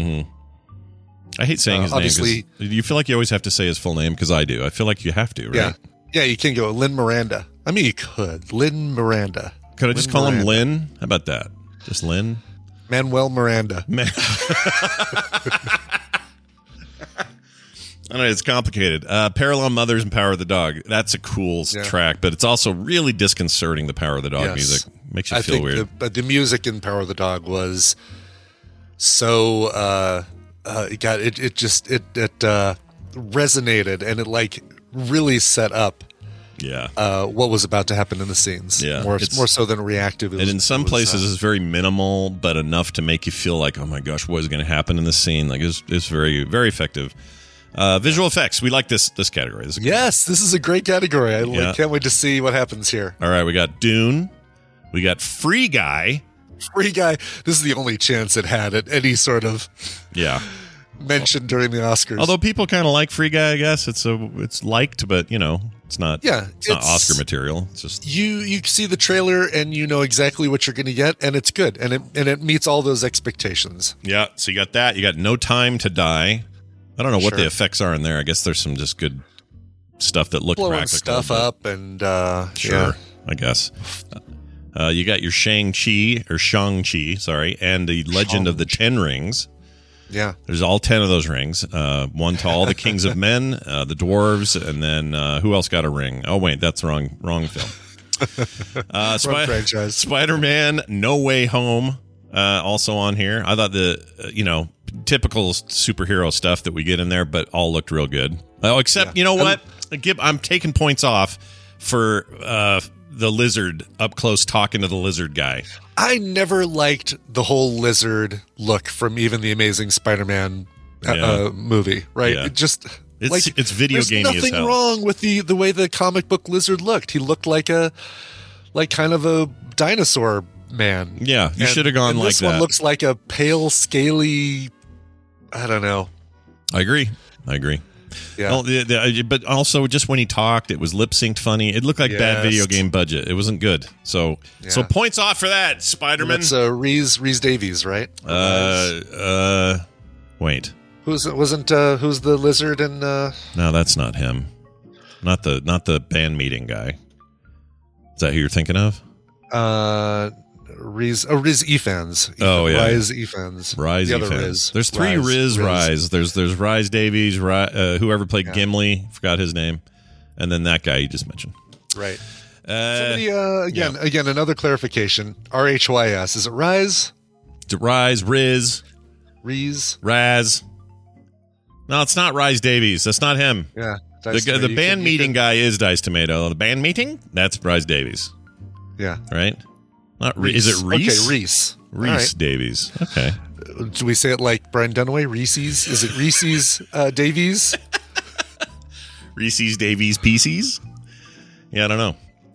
I hate saying uh, his obviously- name. 'Cause you feel like you always have to say his full name because I do. I feel like you have to, right? Yeah, yeah. You can go Lin Miranda. I mean, you could Lin Miranda. Could I just Lin call him Miranda. Lynn? How about that? Just Lynn? Manuel Miranda. Man. I know it's complicated. Uh, Parallel Mothers and Power of the Dog. That's a cool s Yeah. track, but it's also really disconcerting. The Power of the Dog Yes. music makes you I feel think weird. The, but the music in Power of the Dog was so uh, uh, it got it. It just it it uh, resonated and it like really set up yeah. uh, what was about to happen in the scenes. Yeah, more it's- more so than reactive. It And was- in some it was, places, uh, it's very minimal, but enough to make you feel like, oh my gosh, what is going to happen in this scene? Like, it's, it's very, very effective. Uh, visual effects. We like this this category. This is yes, this is a great category. I like, Yeah. can't wait to see what happens here. All right, we got Dune. We got Free Guy. Free Guy. This is the only chance it had at any sort of Yeah. mention during the Oscars. Although people kind of like Free Guy, I guess it's a it's liked, but you know, it's not. Yeah, it's, not it's- Oscar material. It's just you you see the trailer and you know exactly what you're going to get, and it's good, and it and it meets all those expectations. yeah. So you got that. You got No Time to Die. I don't know what Sure. the effects are in there. I guess there's some just good stuff that look Blowing practical. stuff but- up and uh, Sure, yeah. I guess. Uh, you got your Shang-Chi, or Shang-Chi, sorry, and the Legend of the Ten Rings. Yeah. There's all ten of those rings. Uh, one to all the kings of men, uh, the dwarves, and then uh, who else got a ring? Oh, wait, that's wrong wrong film. Uh, Spi- franchise. Spider-Man No Way Home, uh, also on here. I thought the, uh, you know, typical superhero stuff that we get in there, but all looked real good. Oh, except, Yeah. you know what? I give, I'm taking points off for uh, the lizard up close talking to the lizard guy. I never liked the whole lizard look from even the Amazing Spider-Man uh, Yeah. uh, movie, right? Yeah. It just It's- like it's video there's gamey as nothing hell. wrong with the the way the comic book lizard looked. He looked like a like kind of a dinosaur man. Yeah, you And- should have gone and like this that. one looks like a pale, scaly. I don't know. I agree. I agree. Yeah. Well, the, the, but also, just when he talked, it was lip synced funny. It looked like bad Yes. video game budget. It wasn't good. So, so Yeah. points off for that, Spider-Man. That's uh, Reese Reese Davies, right? uh, uh, wait, Who's wasn't uh, who's the lizard in? Uh, no, that's not him. Not the not the band meeting guy. Is that who you're thinking of? uh, Riz, oh, Riz Ifans. Oh, yeah. Riz Ifans. Rise The other fans. Riz. There's three Riz, Riz, Riz. Rise. There's there's Rise Davies, Ri- uh, whoever played Yeah. Gimli, forgot his name, and then that guy you just mentioned. Right. Uh, Somebody, uh, again, yeah. again, another clarification. R H Y S. Is it Rise? Rise, Riz, Riz? Raz. No, it's not Rise Davies. That's not him. Yeah. The, Dice guy- the Tomato. You band can- you meeting can- guy is Dice Tomato. The band meeting? That's Rise Davies, Yeah. right? Not Re- Is it Reese? Okay, Reese. Reese All right. Davies. Okay. Do we say it like Brian Dunaway? Reese's? Is it Reese's uh, Davies? Reese's Davies Pieces? Yeah, I don't know.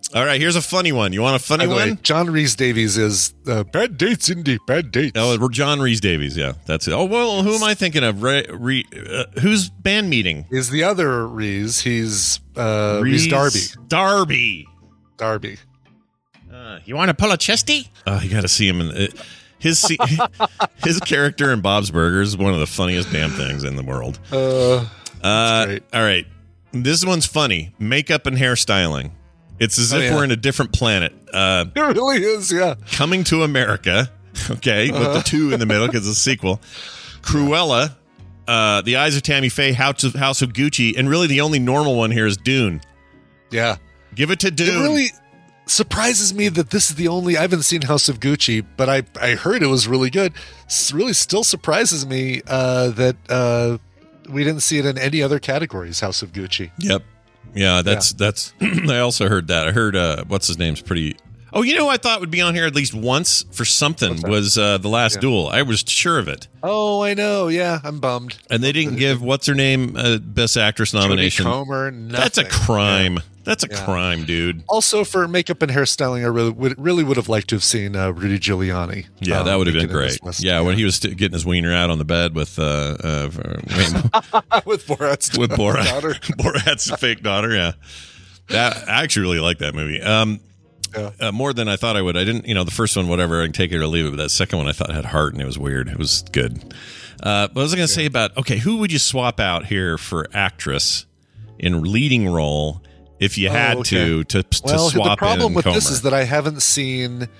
All right, here's a funny one. You want a funny By the way, one? John Rhys Davies is uh, bad dates, Indy. Bad dates. Oh, we're John Rhys Davies. Yeah, that's it. Oh, well, who am I thinking of? Re, Re, uh, who's band meeting? Is the other Rhys? He's uh, Rhys Darby. Darby. Darby. Uh, you want to pull a chesty? Oh, you got to see him in it. His his character in Bob's Burgers is one of the funniest damn things in the world. Uh, Uh, great. all right, this one's funny. Makeup and hairstyling. It's as Oh, if yeah. we're in a different planet. Uh, It really is, yeah. Coming to America. Okay, with the two in the middle because it's a sequel. Cruella. Uh, the Eyes of Tammy Faye. House of, House of Gucci. And really, the only normal one here is Dune. Yeah. Give it to Dune. It really surprises me that this is the only. I haven't seen House of Gucci, but I I heard it was really good. It really still surprises me uh, that uh, we didn't see it in any other categories. House of Gucci. Yep. Yeah, that's Yeah. that's. I also heard that. I heard uh, what's his name's pretty. Oh, you know, who I thought would be on here at least once for something What's that? was uh, The Last Yeah. Duel. I was sure of it, Oh, I know. Yeah, I'm bummed. and they didn't give what's her name uh, Best Actress nomination. Jodie Comer. Nothing. That's a crime. Yeah. That's a Yeah. crime, dude. Also, for makeup and hairstyling, I really would really would have liked to have seen uh, Rudy Giuliani. Yeah, um, that would have been making it great. his list. Yeah, when he was st- getting his wiener out on the bed with uh, uh with Borat's with Borat, daughter. Borat's fake daughter. Yeah, that I actually really like that movie. Um, Yeah. uh, more than I thought I would. I didn't, you know, the first one, whatever, I can take it or leave it. But that second one, I thought had heart and it was weird. It was good. Uh, what was I going to say about? Okay, who would you swap out here for actress in leading role if you had Oh, okay. to to, to Well, swap the problem in with Comer? this is that I haven't seen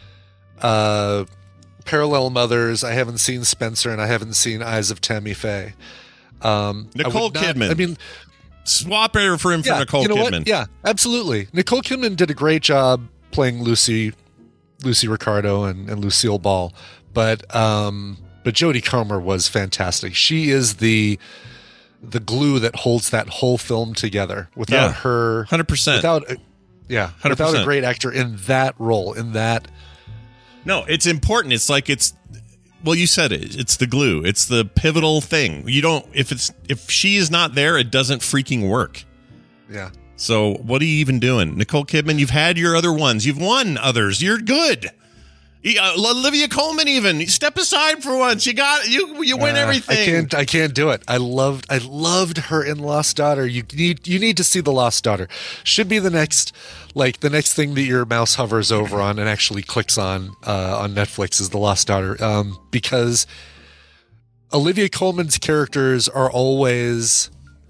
uh, Parallel Mothers, I haven't seen Spencer, and I haven't seen Eyes of Tammy Faye. Um, I Nicole would not- Kidman. I mean, swap her for him for yeah, Nicole you know Kidman. what? Yeah, absolutely. Nicole Kidman did a great job playing Lucy, Lucy Ricardo, and, and Lucille Ball, but um, but Jodie Comer was fantastic. She is the the glue that holds that whole film together. Without Yeah, her, one hundred percent. without a- yeah, one hundred without percent. a great actor in that role, in that. No, it's important. It's like it's well, you said it. It's the glue. It's the pivotal thing. You don't if it's if she is not there, it doesn't freaking work. Yeah. So what are you even doing, Nicole Kidman? You've had your other ones. You've won others. You're good. Uh, Olivia Colman, even step aside for once. You got you. You win Uh, everything. I can't. I can't do it. I loved. I loved her in Lost Daughter. You need. You need to see the Lost Daughter. Should be the next, like the next thing that your mouse hovers over on and actually clicks on uh, on Netflix is the Lost Daughter. Um, because Olivia Colman's characters are always,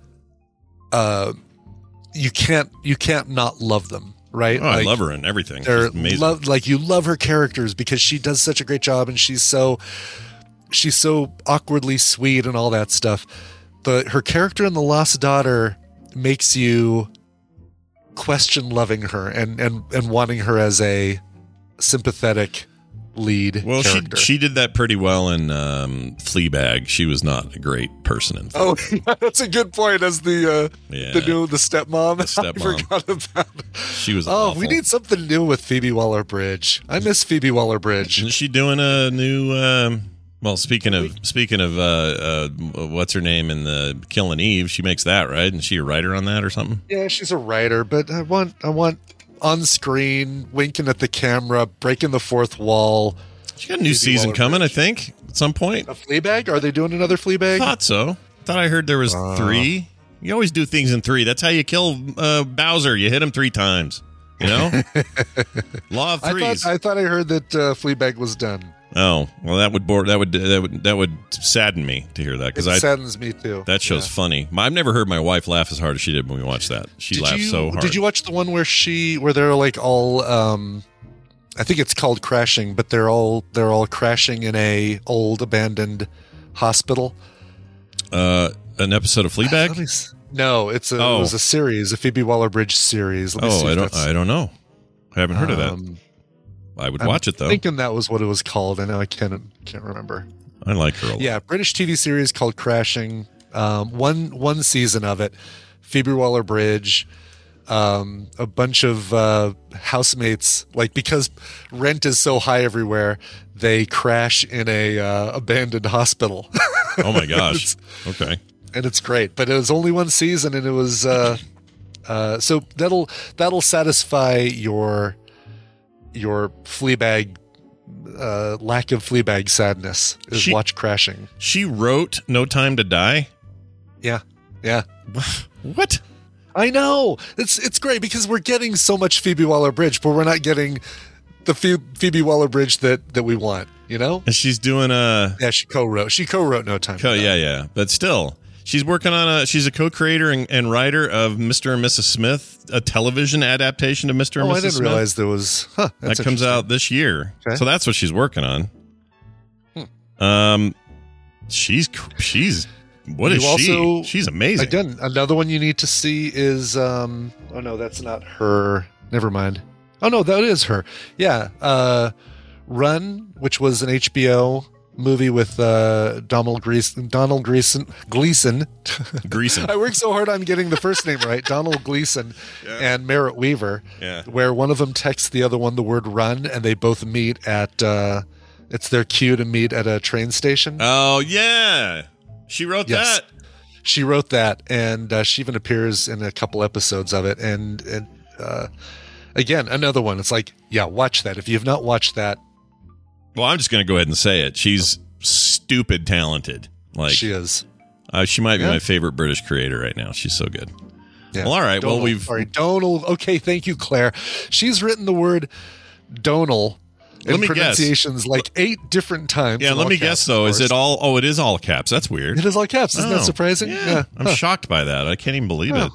uh, you can't you can't not love them, right? Oh, I Like, love her in everything. they're She's amazing. love like you love her characters because she does such a great job and she's so she's so awkwardly sweet and all that stuff. But her character in The Lost Daughter makes you question loving her and and and wanting her as a sympathetic lead well, she character. she did that pretty well in um, Fleabag. She was not a great person in. Oh, yeah, that's a good point. As the uh, Yeah. the new the stepmom, The stepmom. I forgot about. She was. Oh, awful. we need something new with Phoebe Waller-Bridge. I miss Phoebe Waller-Bridge. Isn't she doing a new? Um, well, speaking of speaking of uh, uh, what's her name in the Killing Eve, she makes that right. Isn't she a writer on that or something? Yeah, she's a writer, but I want I want on screen, winking at the camera, breaking the fourth wall. She got a new Phoebe season coming, I Waller-Bridge. think, at some point. A Fleabag? Are they doing another Fleabag? Thought so. Thought I heard there was Uh. three. You always do things in three. That's how you kill uh, Bowser. You hit him three times. You know, law of I threes. thought I thought I heard that uh, Fleabag was done. oh well, that would bore. That would that would that would sadden me to hear that It because I saddens me too. that show's Yeah. funny. My- I've never heard my wife laugh as hard as she did when we watched that. She Did laughed you, so hard. Did you watch the one where she where they're like all um I think it's called Crashing, but they're all they're all crashing in a old abandoned hospital? Uh, an episode of Fleabag? Let me s- No, it's a, Oh. it was a series, a Phoebe Waller-Bridge series. Let me see Oh, I if don't. that's- I don't know. I haven't heard of that. um, I would I'm watch it though. Thinking that was what it was called. I know I can't can't remember. I like her a lot. Yeah, British T V series called Crashing. Um, one one season of it. Phoebe Waller-Bridge, um, a bunch of uh, housemates. Like because rent is so high everywhere, they crash in a uh, abandoned hospital, Oh my gosh. Okay. and it's great. But it was only one season, and it was uh, Uh, so that'll that'll satisfy your your Fleabag uh, lack of Fleabag sadness. Is She- watch Crashing. She wrote No Time to Die. Yeah, yeah. What? I know. It's it's great because we're getting so much Phoebe Waller-Bridge, but we're not getting the Phoe- Phoebe Waller-Bridge that, that we want, you know? And she's doing a Yeah, she co-wrote. She co-wrote No Time to co- Die. yeah, yeah. But still, she's working on a. She's a co-creator and, and writer of Mister and Missus Smith, a television adaptation of Mister and Oh, I Missus didn't Smith. realize there was. Huh, that's That comes interesting. out this year, Okay. so that's what she's working on. Um, she's she's what is You she? also- She's amazing. Again, another one you need to see is. Um, oh no, that's not her. Never mind. Oh no, that is her. Yeah, uh, Run, which was an H B O movie with uh, Donald Gleason. Donald Gleason. Gleason. Greasing. I worked so hard on getting the first name right. Donald Gleason and Merritt Weaver. Yeah. Where one of them texts the other one the word "run," and they both meet at. Uh, it's their cue to meet at a train station. Oh yeah, she wrote Yes. that. She wrote that, and uh, she even appears in a couple episodes of it. And, and uh, again, another one. It's like, yeah, watch that. If you have not watched that, Well, I'm just going to go ahead and say it. She's stupid talented. Like she is. uh, she might be Yeah. my favorite British creator right now. She's so good. Yeah. Well, all right. Well, Donal. we've Sorry, Donal. Okay, thank you, Claire. She's written the word Donal Let in me guess. pronunciations like eight different times. yeah. in Let all me caps, guess of though. Is course. it all? Oh, it is all caps. That's weird. It is all caps. Isn't Oh, that surprising? Yeah, I'm Huh. shocked by that. I can't even believe Oh. it.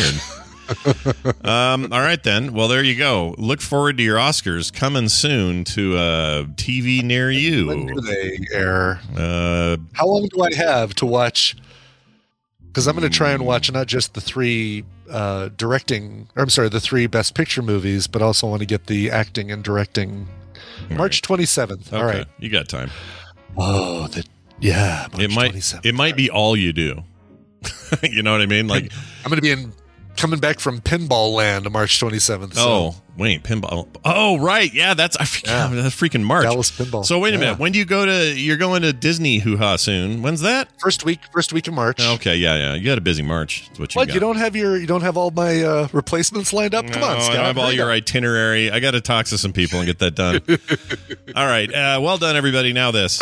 Weird. um, all right, then. Well, there you go. Look forward to your Oscars coming soon to uh, T V near When you. do they air? Uh, How long do I have to watch? Because I'm going to try and watch not just the three uh, directing, or I'm sorry, the three Best Picture movies, but also want to get the acting and directing. March twenty-seventh. okay, All right. you got time. Oh, the yeah. March It might. twenty-seventh. It might be all you do. You know what I mean? Like, I'm going to be in coming back from Pinball Land on March twenty-seventh. So oh wait, pinball. Oh right, yeah. That's I forgot. Yeah. That's freaking March. Dallas Pinball. So wait a Yeah. minute. When do you go to? You're going to Disney Hoo Ha soon. When's that? first week, first week of March. Okay, yeah, yeah. You got a busy March. That's what you What? got. You don't have your, you don't have all my uh, replacements lined up? Come No, on, I Scott. don't have all hurry your up. itinerary. I got to talk to some people and get that done. All right. Uh, well done, everybody. Now this.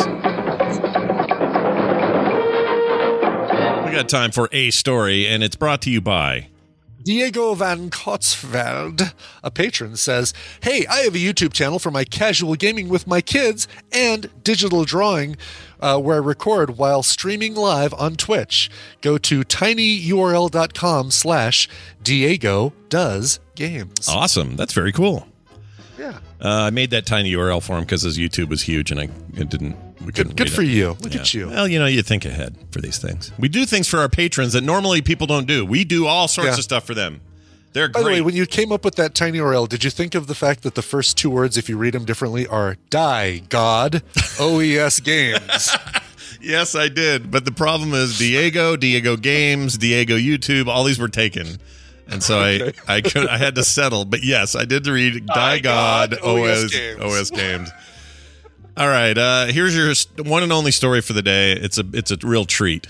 We got time for a story, and it's brought to you by. Diego Van Kotzveld, a patron, says, "Hey, I have a YouTube channel for my casual gaming with my kids and digital drawing uh, where I record while streaming live on Twitch. Go to tinyurl.com slash Diego does games." Awesome. That's very cool. Yeah. Uh, I made that tiny U R L for him because his YouTube was huge, and I it didn't. We couldn't Good, good read for it. you. Look Yeah. at you. Well, you know, you think ahead for these things. We do things for our patrons that normally people don't do. We do all sorts Yeah. of stuff for them. They're By great. the way, when you came up with that tiny U R L, did you think of the fact that the first two words, if you read them differently, are die, God, O E S games? Yes, I did. But the problem is Diego, Diego Games, Diego YouTube, all these were taken. And so I, I could I had to settle. But yes, I did read Die God, God, O S, O E S Games. O S Games. All right, uh, here's your st- one and only story for the day. It's a it's a real treat.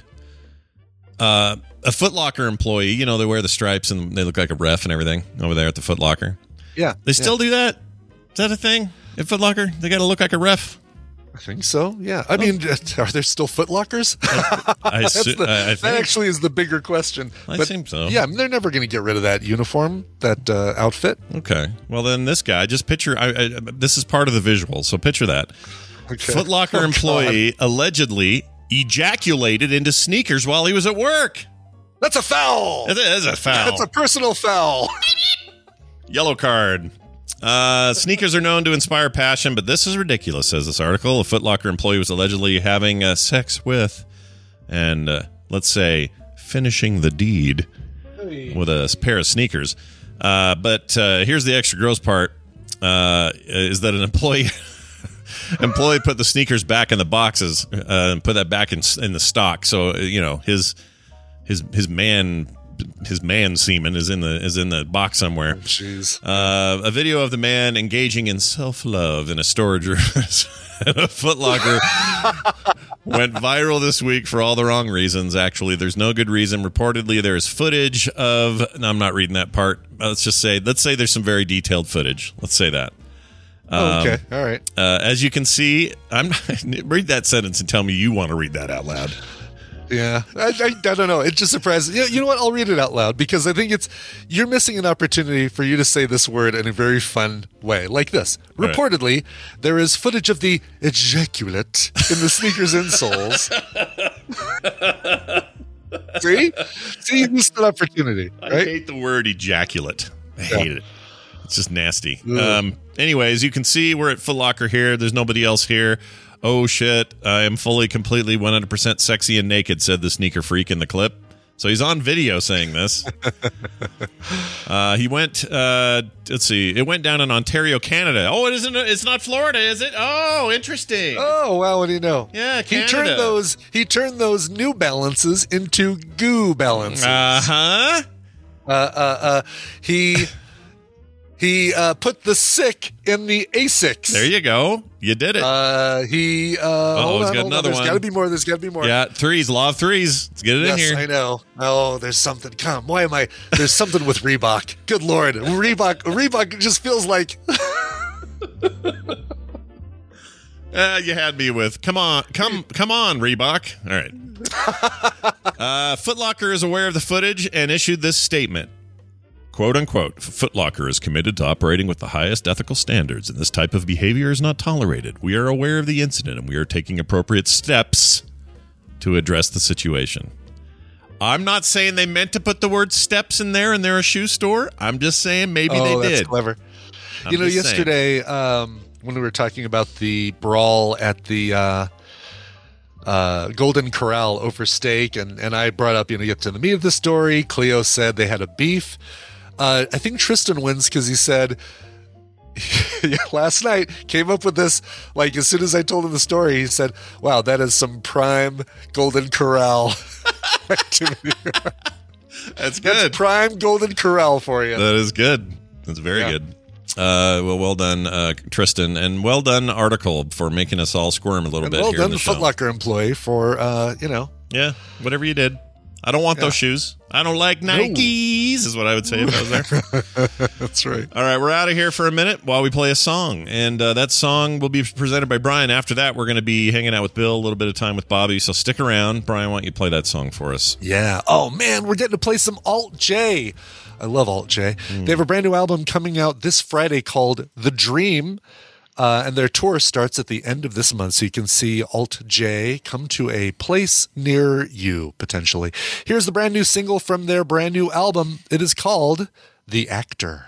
Uh, a Foot Locker employee, you know, they wear the stripes and they look like a ref and everything over there at the Foot Locker. Yeah. They still do that? Is that a thing at Foot Locker? They got to look like a ref? I think so. Yeah. I mean, are there still Foot Lockers? I, That's assu- the- I, I that think. actually is the bigger question. I But, think so. Yeah, I mean, they're never going to get rid of that uniform, that uh, outfit. Okay. Well, then this guy, just picture, I, I, this is part of the visual, so picture that. Okay. Foot Locker Oh, God. employee allegedly ejaculated into sneakers while he was at work. That's a foul. It is a foul. That's a personal foul. Yellow card. Uh, sneakers are known to inspire passion, but this is ridiculous, says this article. A Foot Locker employee was allegedly having uh, sex with, and uh, let's say, finishing the deed with a pair of sneakers. Uh, but uh, here's the extra gross part, uh, is that an employee employee put the sneakers back in the boxes uh, and put that back in, in the stock. So, uh, you know, his his his man... His man semen is in the is in the box somewhere. Jeez. Uh, a video of the man engaging in self love in a storage room at a Foot Locker went viral this week for all the wrong reasons. Actually, there's no good reason. Reportedly, there is footage of. No, I'm not reading that part. Uh, Let's just say, let's say there's some very detailed footage. Let's say that. Oh, okay, Um, all right. Uh, as you can see, I'm read that sentence and tell me you want to read that out loud. Yeah, I, I, I don't know. It just surprises. You know, you know what? I'll read it out loud because I think it's you're missing an opportunity for you to say this word in a very fun way, like this. Right. Reportedly, there is footage of the ejaculate in the sneakers insoles. See, see, you missed an opportunity, I right? hate the word ejaculate. I hate it. It's just nasty. Ugh. Um, anyways, you can see we're at Foot Locker here. There's nobody else here. Oh, shit. I am fully, completely, one hundred percent sexy and naked, said the sneaker freak in the clip. So he's on video saying this. uh, he went, uh, let's see, it went down in Ontario, Canada. Oh, it isn't, it's not Florida, is it? Oh, interesting. Oh, wow, what do you know? Yeah, He Canada. turned those he turned those New Balances into Goo Balances. Uh-huh. Uh, uh, uh, he he uh, put the sick in the Asics. There you go. You did it. Uh, he. Uh, hold he's on, got hold another on. There's one. got to be more. There's got to be more. yeah, threes, law of threes. Let's get it Yes, in here. I know. Oh, there's something. Come, why am I? There's something with Reebok. Good Lord, Reebok. Reebok just feels like. Uh, you had me with come on, come, come on, Reebok. All right. uh, Foot Locker is aware of the footage and issued this statement. "Quote unquote, Foot Locker is committed to operating with the highest ethical standards, and this type of behavior is not tolerated. We are aware of the incident, and we are taking appropriate steps to address the situation." I'm not saying they meant to put the word steps in there and they're a shoe store. I'm just saying maybe oh, they that's did. clever. I'm you know, just saying. yesterday um, when we were talking about the brawl at the uh, uh, Golden Corral over steak, and, and I brought up, you know, you get to the meat of the story. Cleo said they had a beef. Uh, I think Tristan wins because he said yeah, last night came up with this. Like as soon as I told him the story, he said, "Wow, that is some prime Golden Corral activity." That's That's good. prime Golden Corral for you. That is good. That's very Yeah. good. Uh, well, well done, uh, Tristan, and well done, article, for making us all squirm a little And bit well here in done, the Foot show. Locker employee, for uh, you know. Yeah, whatever you did. I don't want Yeah. those shoes. I don't like Nikes, is what I would say if I was there. That's right. All right, we're out of here for a minute while we play a song. And uh, that song will be presented by Brian. After that, we're going to be hanging out with Bill, a little bit of time with Bobby. So stick around. Brian, why don't you play that song for us? Yeah. Oh man, we're getting to play some Alt J. I love Alt J. They have a brand new album coming out this Friday called The Dream. Uh, and their tour starts at the end of this month, so you can see Alt J come to a place near you, potentially. Here's the brand new single from their brand new album. It is called The Actor.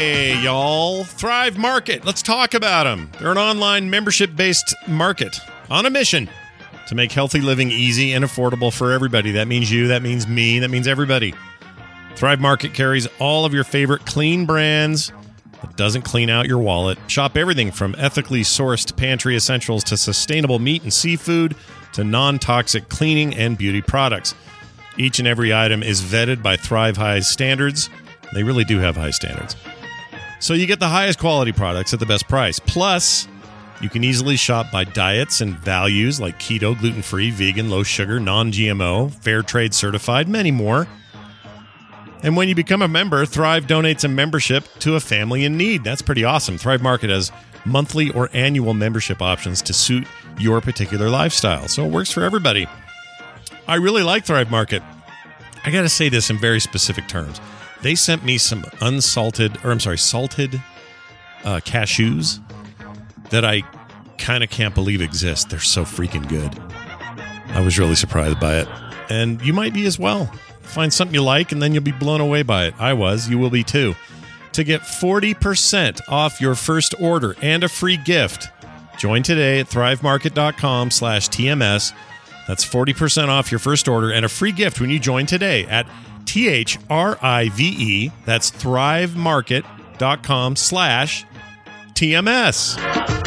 Hey, y'all. Thrive Market. Let's talk about them. They're an online membership-based market on a mission to make healthy living easy and affordable for everybody. That means you. That means me. That means everybody. Thrive Market carries all of your favorite clean brands that doesn't clean out your wallet. Shop everything from ethically sourced pantry essentials to sustainable meat and seafood to non-toxic cleaning and beauty products. Each and every item is vetted by Thrive High's standards. They really do have high standards. So you get the highest quality products at the best price. Plus, you can easily shop by diets and values like keto, gluten-free, vegan, low sugar, non-G M O, fair trade certified, many more. And when you become a member, Thrive donates a membership to a family in need. That's pretty awesome. Thrive Market has monthly or annual membership options to suit your particular lifestyle. So it works for everybody. I really like Thrive Market. I got to say this in very specific terms. They sent me some unsalted, or I'm sorry, salted uh, cashews that I kind of can't believe exist. They're so freaking good. I was really surprised by it. And you might be as well. Find something you like, and then you'll be blown away by it. I was. You will be too. To get forty percent off your first order and a free gift, join today at thrivemarket.com slash TMS. That's forty percent off your first order and a free gift when you join today at T H R I V E. That's thrivemarket.com slash TMS.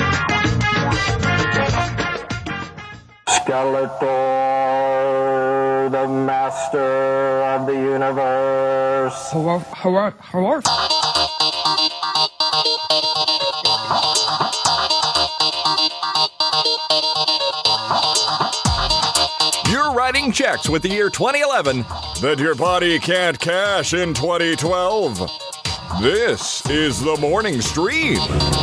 Skeletor, the master of the universe. Hello, hello, hello. You're writing checks with the year twenty eleven that your body can't cash in twenty twelve. This is the Morning Stream.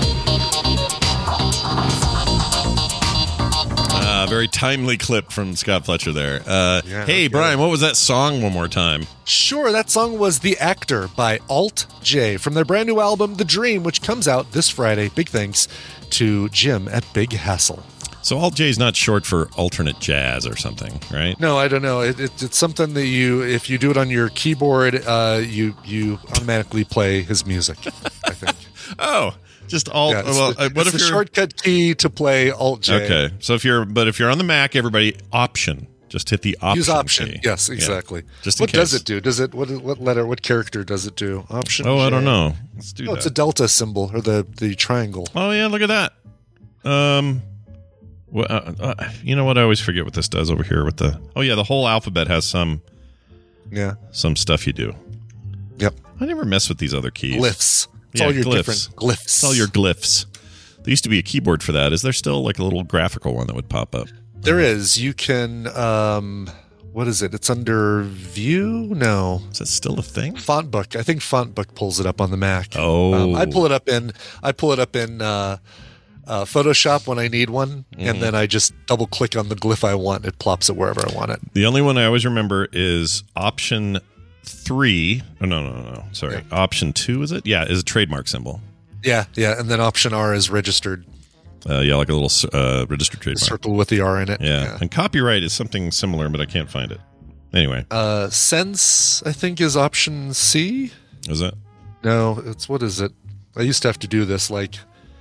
Uh, very timely clip from Scott Fletcher there. Uh, Yeah, hey, okay. Brian, what was that song one more time? Sure, that song was The Actor by Alt J from their brand new album, The Dream, which comes out this Friday. Big thanks to Jim at Big Hassle. So Alt J is not short for alternate jazz or something, right? No, I don't know. It, it, it's something that you, if you do it on your keyboard, uh, you you automatically play his music, I think. Oh, just Alt. Yeah, it's well, the, uh, what it's if the you're shortcut key to play Alt J. okay? So if you're, but if you're on the Mac, everybody Option. Just hit the Option. Use Option. key. Yes, Yeah. exactly. Just in what does case. it do? Does it what what letter? What character does it do? Option. Oh, I J. don't know. Let's do Oh, that. it's a delta symbol or the the triangle. Oh yeah, look at that. Um, well, uh, uh, you know what? I always forget what this does over here with the. Oh yeah, the whole alphabet has some Yeah. some stuff you do. Yep. I never mess with these other keys. Glyphs. It's Yeah, all your glyphs. different glyphs. It's all your glyphs. There used to be a keyboard for that. Is there still like a little graphical one that would pop up? There is. You can. Um, what is it? It's under View. No. Is that still a thing? Fontbook. I think Fontbook pulls it up on the Mac. Oh. Um, I pull it up in. I pull it up in uh, uh, Photoshop when I need one, Mm-hmm. and then I just double click on the glyph I want. It plops it wherever I want it. The only one I always remember is Option three. Oh no, no, no, no. Sorry. Yeah. Option two, is it? Yeah, is a trademark symbol. Yeah, yeah, and then Option R is registered. Uh, yeah, like a little uh, registered trademark. Circle with the R in it. Yeah. And copyright is something similar, but I can't find it. Anyway, Uh, Sense, I think, is Option C. is it? No, it's what is it? I used to have to do this like.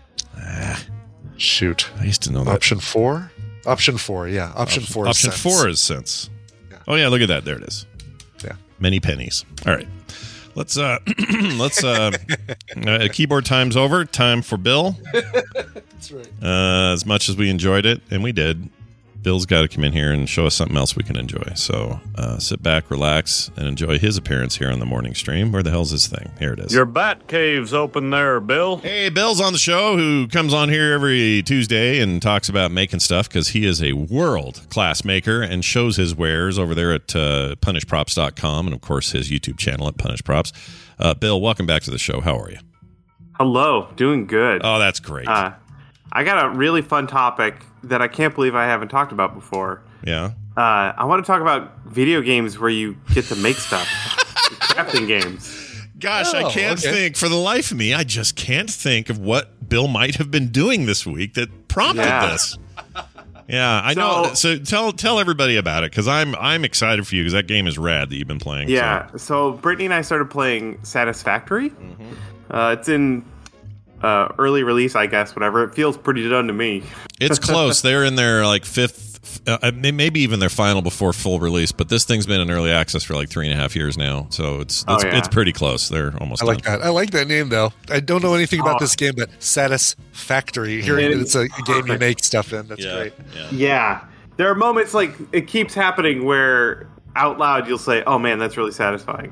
Shoot. I used to know that. Option four. Option four. Yeah. Option, four. Is Option Sense. four is Sense. Yeah. Oh yeah, look at that. There it is. Yeah. Many pennies. All right. Let's uh let's uh, uh keyboard time's over. Time for Bill. That's right. Uh as much as we enjoyed it, and we did, Bill's got to come in here and show us something else we can enjoy. So uh, sit back, relax, and enjoy his appearance here on the morning stream. Where the hell's this thing? Here it is. Your bat cave's open there, Bill. Hey, Bill's on the show, who comes on here every Tuesday and talks about making stuff because he is a world-class maker and shows his wares over there at uh, punish props dot com and, of course, his YouTube channel at Punish Props. Uh, Bill, welcome back to the show. How are you? Hello. Doing good. Oh, that's great. Uh, I got a really fun topic that I can't believe I haven't talked about before. Yeah. Uh, I want to talk about video games where you get to make stuff. Crafting games. Gosh, Oh, I can't okay. think for the life of me. I just can't think of what Bill might have been doing this week that prompted Yeah. this. Yeah, I know. So- So tell tell everybody about it because I'm I'm excited for you because that game is rad that you've been playing. Yeah. So. So Brittany and I started playing Satisfactory. Uh, it's in uh, early release, I guess. Whatever. It feels pretty done to me. It's close. They're in their like fifth. Uh, maybe even their final before full release, but this thing's been in early access for like three and a half years now, so it's it's, Oh, yeah. it's pretty close. They're almost I like done. that. I like that name though. I don't know anything about Oh. this game, but Satisfactory. Hearing that it's a game you make stuff in, that's Yeah, great. yeah. Yeah. There are moments like it keeps happening where out loud you'll say, "Oh man, that's really satisfying."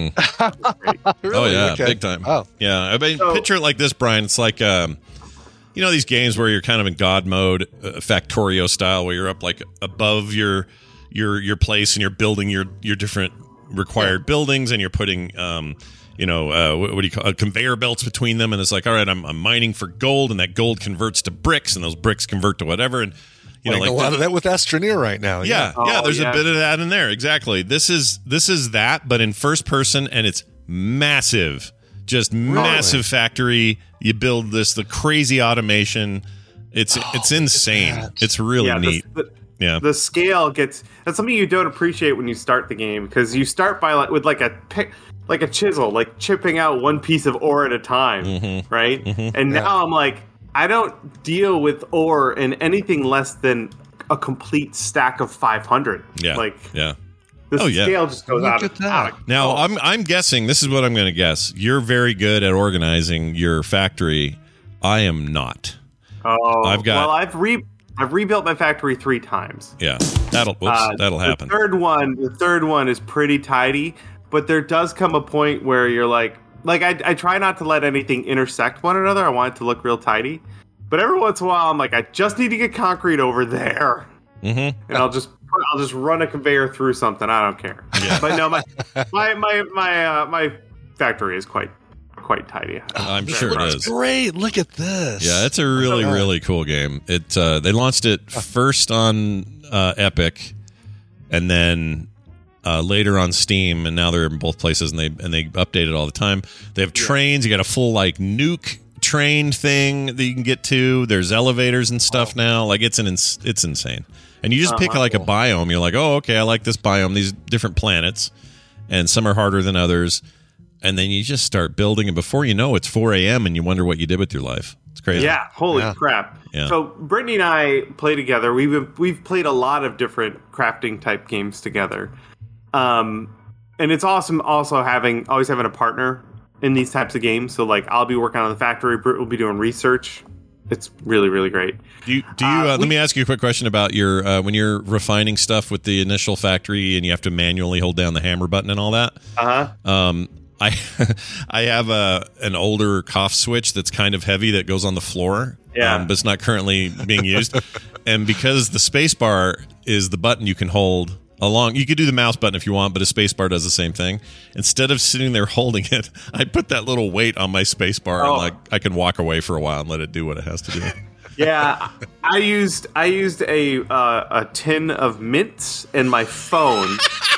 Mm-hmm. Really? Oh yeah, Okay. big time. Oh. Yeah, I mean, So- picture it like this, Brian. It's like um, you know these games where you're kind of in God mode, uh, Factorio style, where you're up like above your your your place and you're building your your different required buildings, and you're putting um, you know, uh, what, what do you call uh, conveyor belts between them, and it's like, all right, I'm, I'm mining for gold, and that gold converts to bricks, and those bricks convert to whatever, and you know, like, like a lot the- of that with Astroneer right now. yeah, Oh, yeah. There's yeah. a bit of that in there. Exactly. This is this is that, but in first person, and it's massive, just massive factory. You build this, the crazy automation. It's it's insane. It's really Yeah, the- neat. the- yeah. The scale gets that's something you don't appreciate when you start the game because you start by like with like a pick like a chisel, like chipping out one piece of ore at a time, Mm-hmm. right? And now I'm like, I don't deal with ore in anything less than a complete stack of five hundred. yeah. Like yeah. the Oh, yeah. scale just goes Look out at of, that. out of Now, oh. I'm I'm guessing this is what I'm going to guess. You're very good at organizing your factory. I am not. Oh, I've got- well, I've re I've rebuilt my factory three times. Yeah. That'll whoops, Uh, that'll the happen. third one, the third one is pretty tidy, but there does come a point where you're like, like I, I try not to let anything intersect one another. I want it to look real tidy, but every once in a while, I'm like, I just need to get concrete over there, Mm-hmm. and I'll just I'll just run a conveyor through something. I don't care. Yeah. But no, my my my my uh, my factory is quite quite tidy. I'm sure it is. Great. Look at this. Yeah, it's a really, Yeah. really cool game. It uh, they launched it first on uh, Epic, and then uh, later on Steam, and now they're in both places, and they and they update it all the time. They have trains. You got a full like nuke train thing that you can get to. There's elevators and stuff now. Like it's an ins- it's insane. And you just pick Uh-huh. like a biome. You're like, oh, okay, I like this biome. These different planets, and some are harder than others. And then you just start building, and before you know, it's four a.m. and you wonder what you did with your life. It's crazy. Yeah, holy Yeah. crap. Yeah. So Brittany and I play together. We've we've played a lot of different crafting type games together. Um and it's awesome also having always having a partner in these types of games. So like I'll be working on the factory, Britt will be doing research. It's really, really great. Do you, do you uh, Uh, let we- me ask you a quick question about your uh, when you're refining stuff with the initial factory and you have to manually hold down the hammer button and all that. Uh-huh. Um, I I have a an older cough switch that's kind of heavy that goes on the floor. Yeah. um, but it's not currently being used. And because the space bar is the button you can hold along, you could do the mouse button if you want, but a space bar does the same thing. Instead of sitting there holding it, I put that little weight on my space bar, Oh. and like I can walk away for a while and let it do what it has to do. Yeah, I used I used a uh, a tin of mints and my phone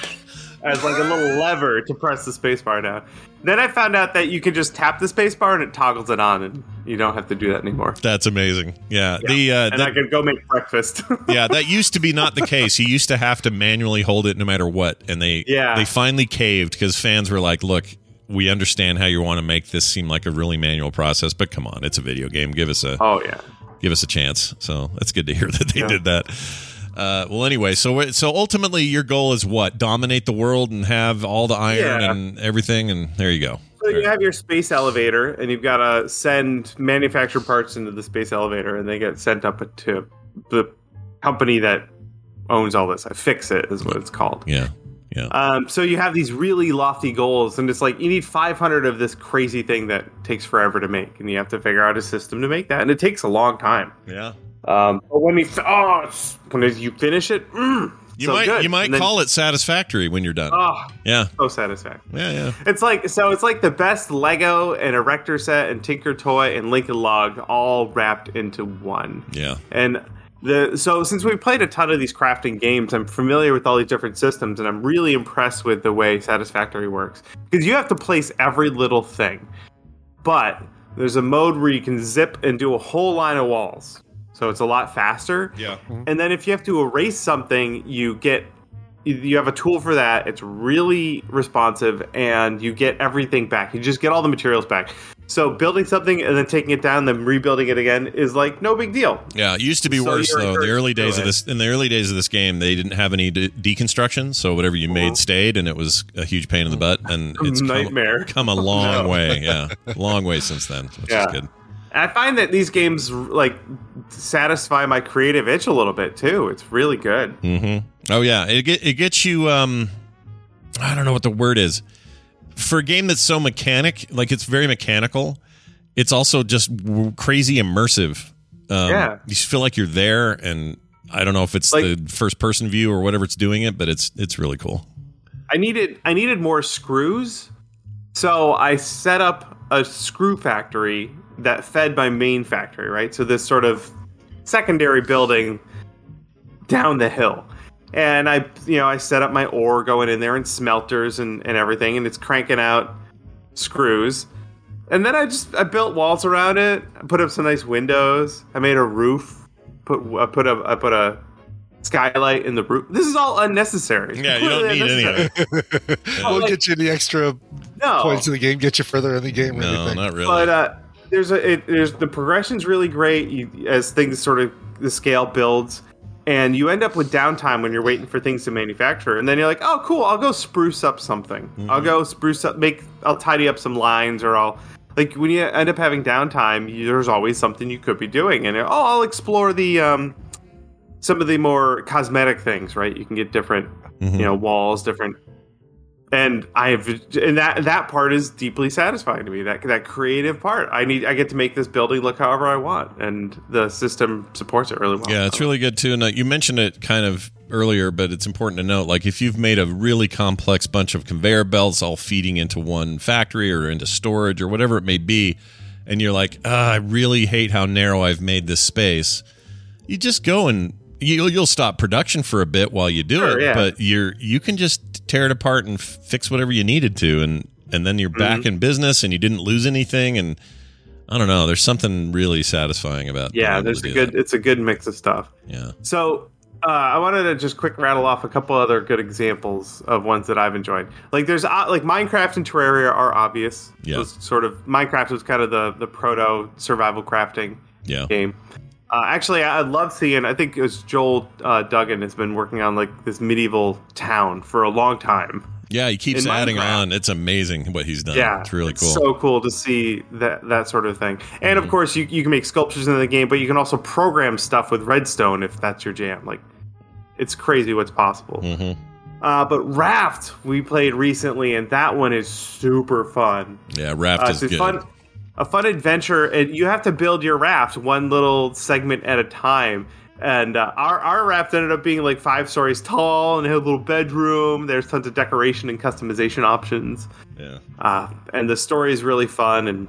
as like a little lever to press the spacebar down. Then I found out that you can just tap the spacebar and it toggles it on, and you don't have to do that anymore. That's amazing. Yeah, the uh, and the- I could go make breakfast. yeah, that used to be not the case. You used to have to manually hold it no matter what, and they Yeah. they finally caved because fans were like, "Look, we understand how you want to make this seem like a really manual process, but come on, it's a video game. Give us a Oh yeah, give us a chance." So that's good to hear that they Yeah. did that. Uh, well, anyway, so what- so ultimately, your goal is what? Dominate the world and have all the iron Yeah. and everything, and there you go. So you have your space elevator, and you've got to send manufactured parts into the space elevator, and they get sent up to the company that owns all this. I Fix It is what it's called. Yeah, yeah. Um, so you have these really lofty goals, and it's like you need five hundred of this crazy thing that takes forever to make, and you have to figure out a system to make that, and it takes a long time. Yeah. Um, but when you oh, it's- when you finish it, mm, You so might good. you might And then- call it satisfactory when you're done. Oh, yeah. so satisfying. Yeah, yeah. It's like so. It's like the best Lego and Erector set and Tinker Toy and Lincoln Log all wrapped into one. Yeah. And the so since we played a ton of these crafting games, I'm familiar with all these different systems, and I'm really impressed with the way Satisfactory works because you have to place every little thing. But there's a mode where you can zip and do a whole line of walls, so it's a lot faster. Yeah. And then if you have to erase something, you get you have a tool for that. It's really responsive, and you get everything back. You just get all the materials back. So building something and then taking it down, then rebuilding it again is like no big deal. Yeah, it used to be So worse you're though. The early encouraged to days do of it. this, in the early days of this game, they didn't have any de- deconstruction, so whatever you made stayed, and it was a huge pain in the butt. And it's Nightmare. Come, come a long No. way, yeah, long way since then, which Yeah. is good. And I find that these games like satisfy my creative itch a little bit too. It's really good. Mm-hmm. Oh yeah, it get, it gets you. Um, I don't know what the word is for a game that's so mechanic, like it's very mechanical. It's also just w- crazy immersive. Um, Yeah. you just feel like you're there, and I don't know if it's Like- the first person view or whatever it's doing it, but it's it's really cool. I needed I needed more screws, so I set up a screw factory that fed my main factory. Right, so this sort of secondary building down the hill, and I you know I set up my ore going in there and smelters and, and everything, and it's cranking out screws. And then I just I built walls around it. I put up some nice windows. I made a roof. Put I put a I put a skylight in the roof. This is all unnecessary. Yeah, you don't Completely need any of unnecessary. it. Won't like- get you any extra No. points in the game, get you further in the game or No, anything. not really. But uh, there's a it, there's the progression's really great. You, as things sort of the scale builds, and you end up with downtime when you're waiting for things to manufacture, and then you're like, oh, cool, I'll go spruce up something. Mm-hmm. I'll go spruce up, make I'll tidy up some lines, or I'll like when you end up having downtime, you, there's always something you could be doing, and oh, I'll explore the um some of the more cosmetic things, right? You can get different, Mhm. you know, walls, different. And I've and that that part is deeply satisfying to me. That that creative part. I need. I get to make this building look however I want, and the system supports it really well. Yeah, it's really good too. And uh, you mentioned it kind of earlier, but it's important to note. Like if you've made a really complex bunch of conveyor belts all feeding into one factory or into storage or whatever it may be, and you're like, ah, I really hate how narrow I've made this space. You just go and you'll you'll stop production for a bit while you do Sure, it, yeah. but you're you can just tear it apart and f- fix whatever you needed to, and and then you're back Mm-hmm. in business and you didn't lose anything. And I don't know, there's something really satisfying about being Yeah, able there's to a do good. that. It's a good mix of stuff. Yeah. So uh, I wanted to just quick rattle off a couple other good examples of ones that I've enjoyed. Like there's uh, like Minecraft and Terraria are obvious. Yeah. Those sort of Minecraft was kind of the the proto survival crafting Yeah. game. Uh, actually, I I love seeing. I think it was Joel uh, Duggan has been working on like this medieval town for a long time. Yeah, he keeps In adding Minecraft. on. It's amazing what he's done. Yeah, It's really cool. So cool to see that that sort of thing. And Mm-hmm. of course, you you can make sculptures in the game, but you can also program stuff with Redstone if that's your jam. Like, it's crazy what's possible. Mhm. Uh, but Raft we played recently, and that one is super fun. Yeah, Raft Uh, is it's good. fun, a fun adventure, and you have to build your raft one little segment at a time. And uh, our our raft ended up being like five stories tall, and it had a little bedroom. There's tons of decoration and customization options. Yeah. Uh, and the story is really fun, and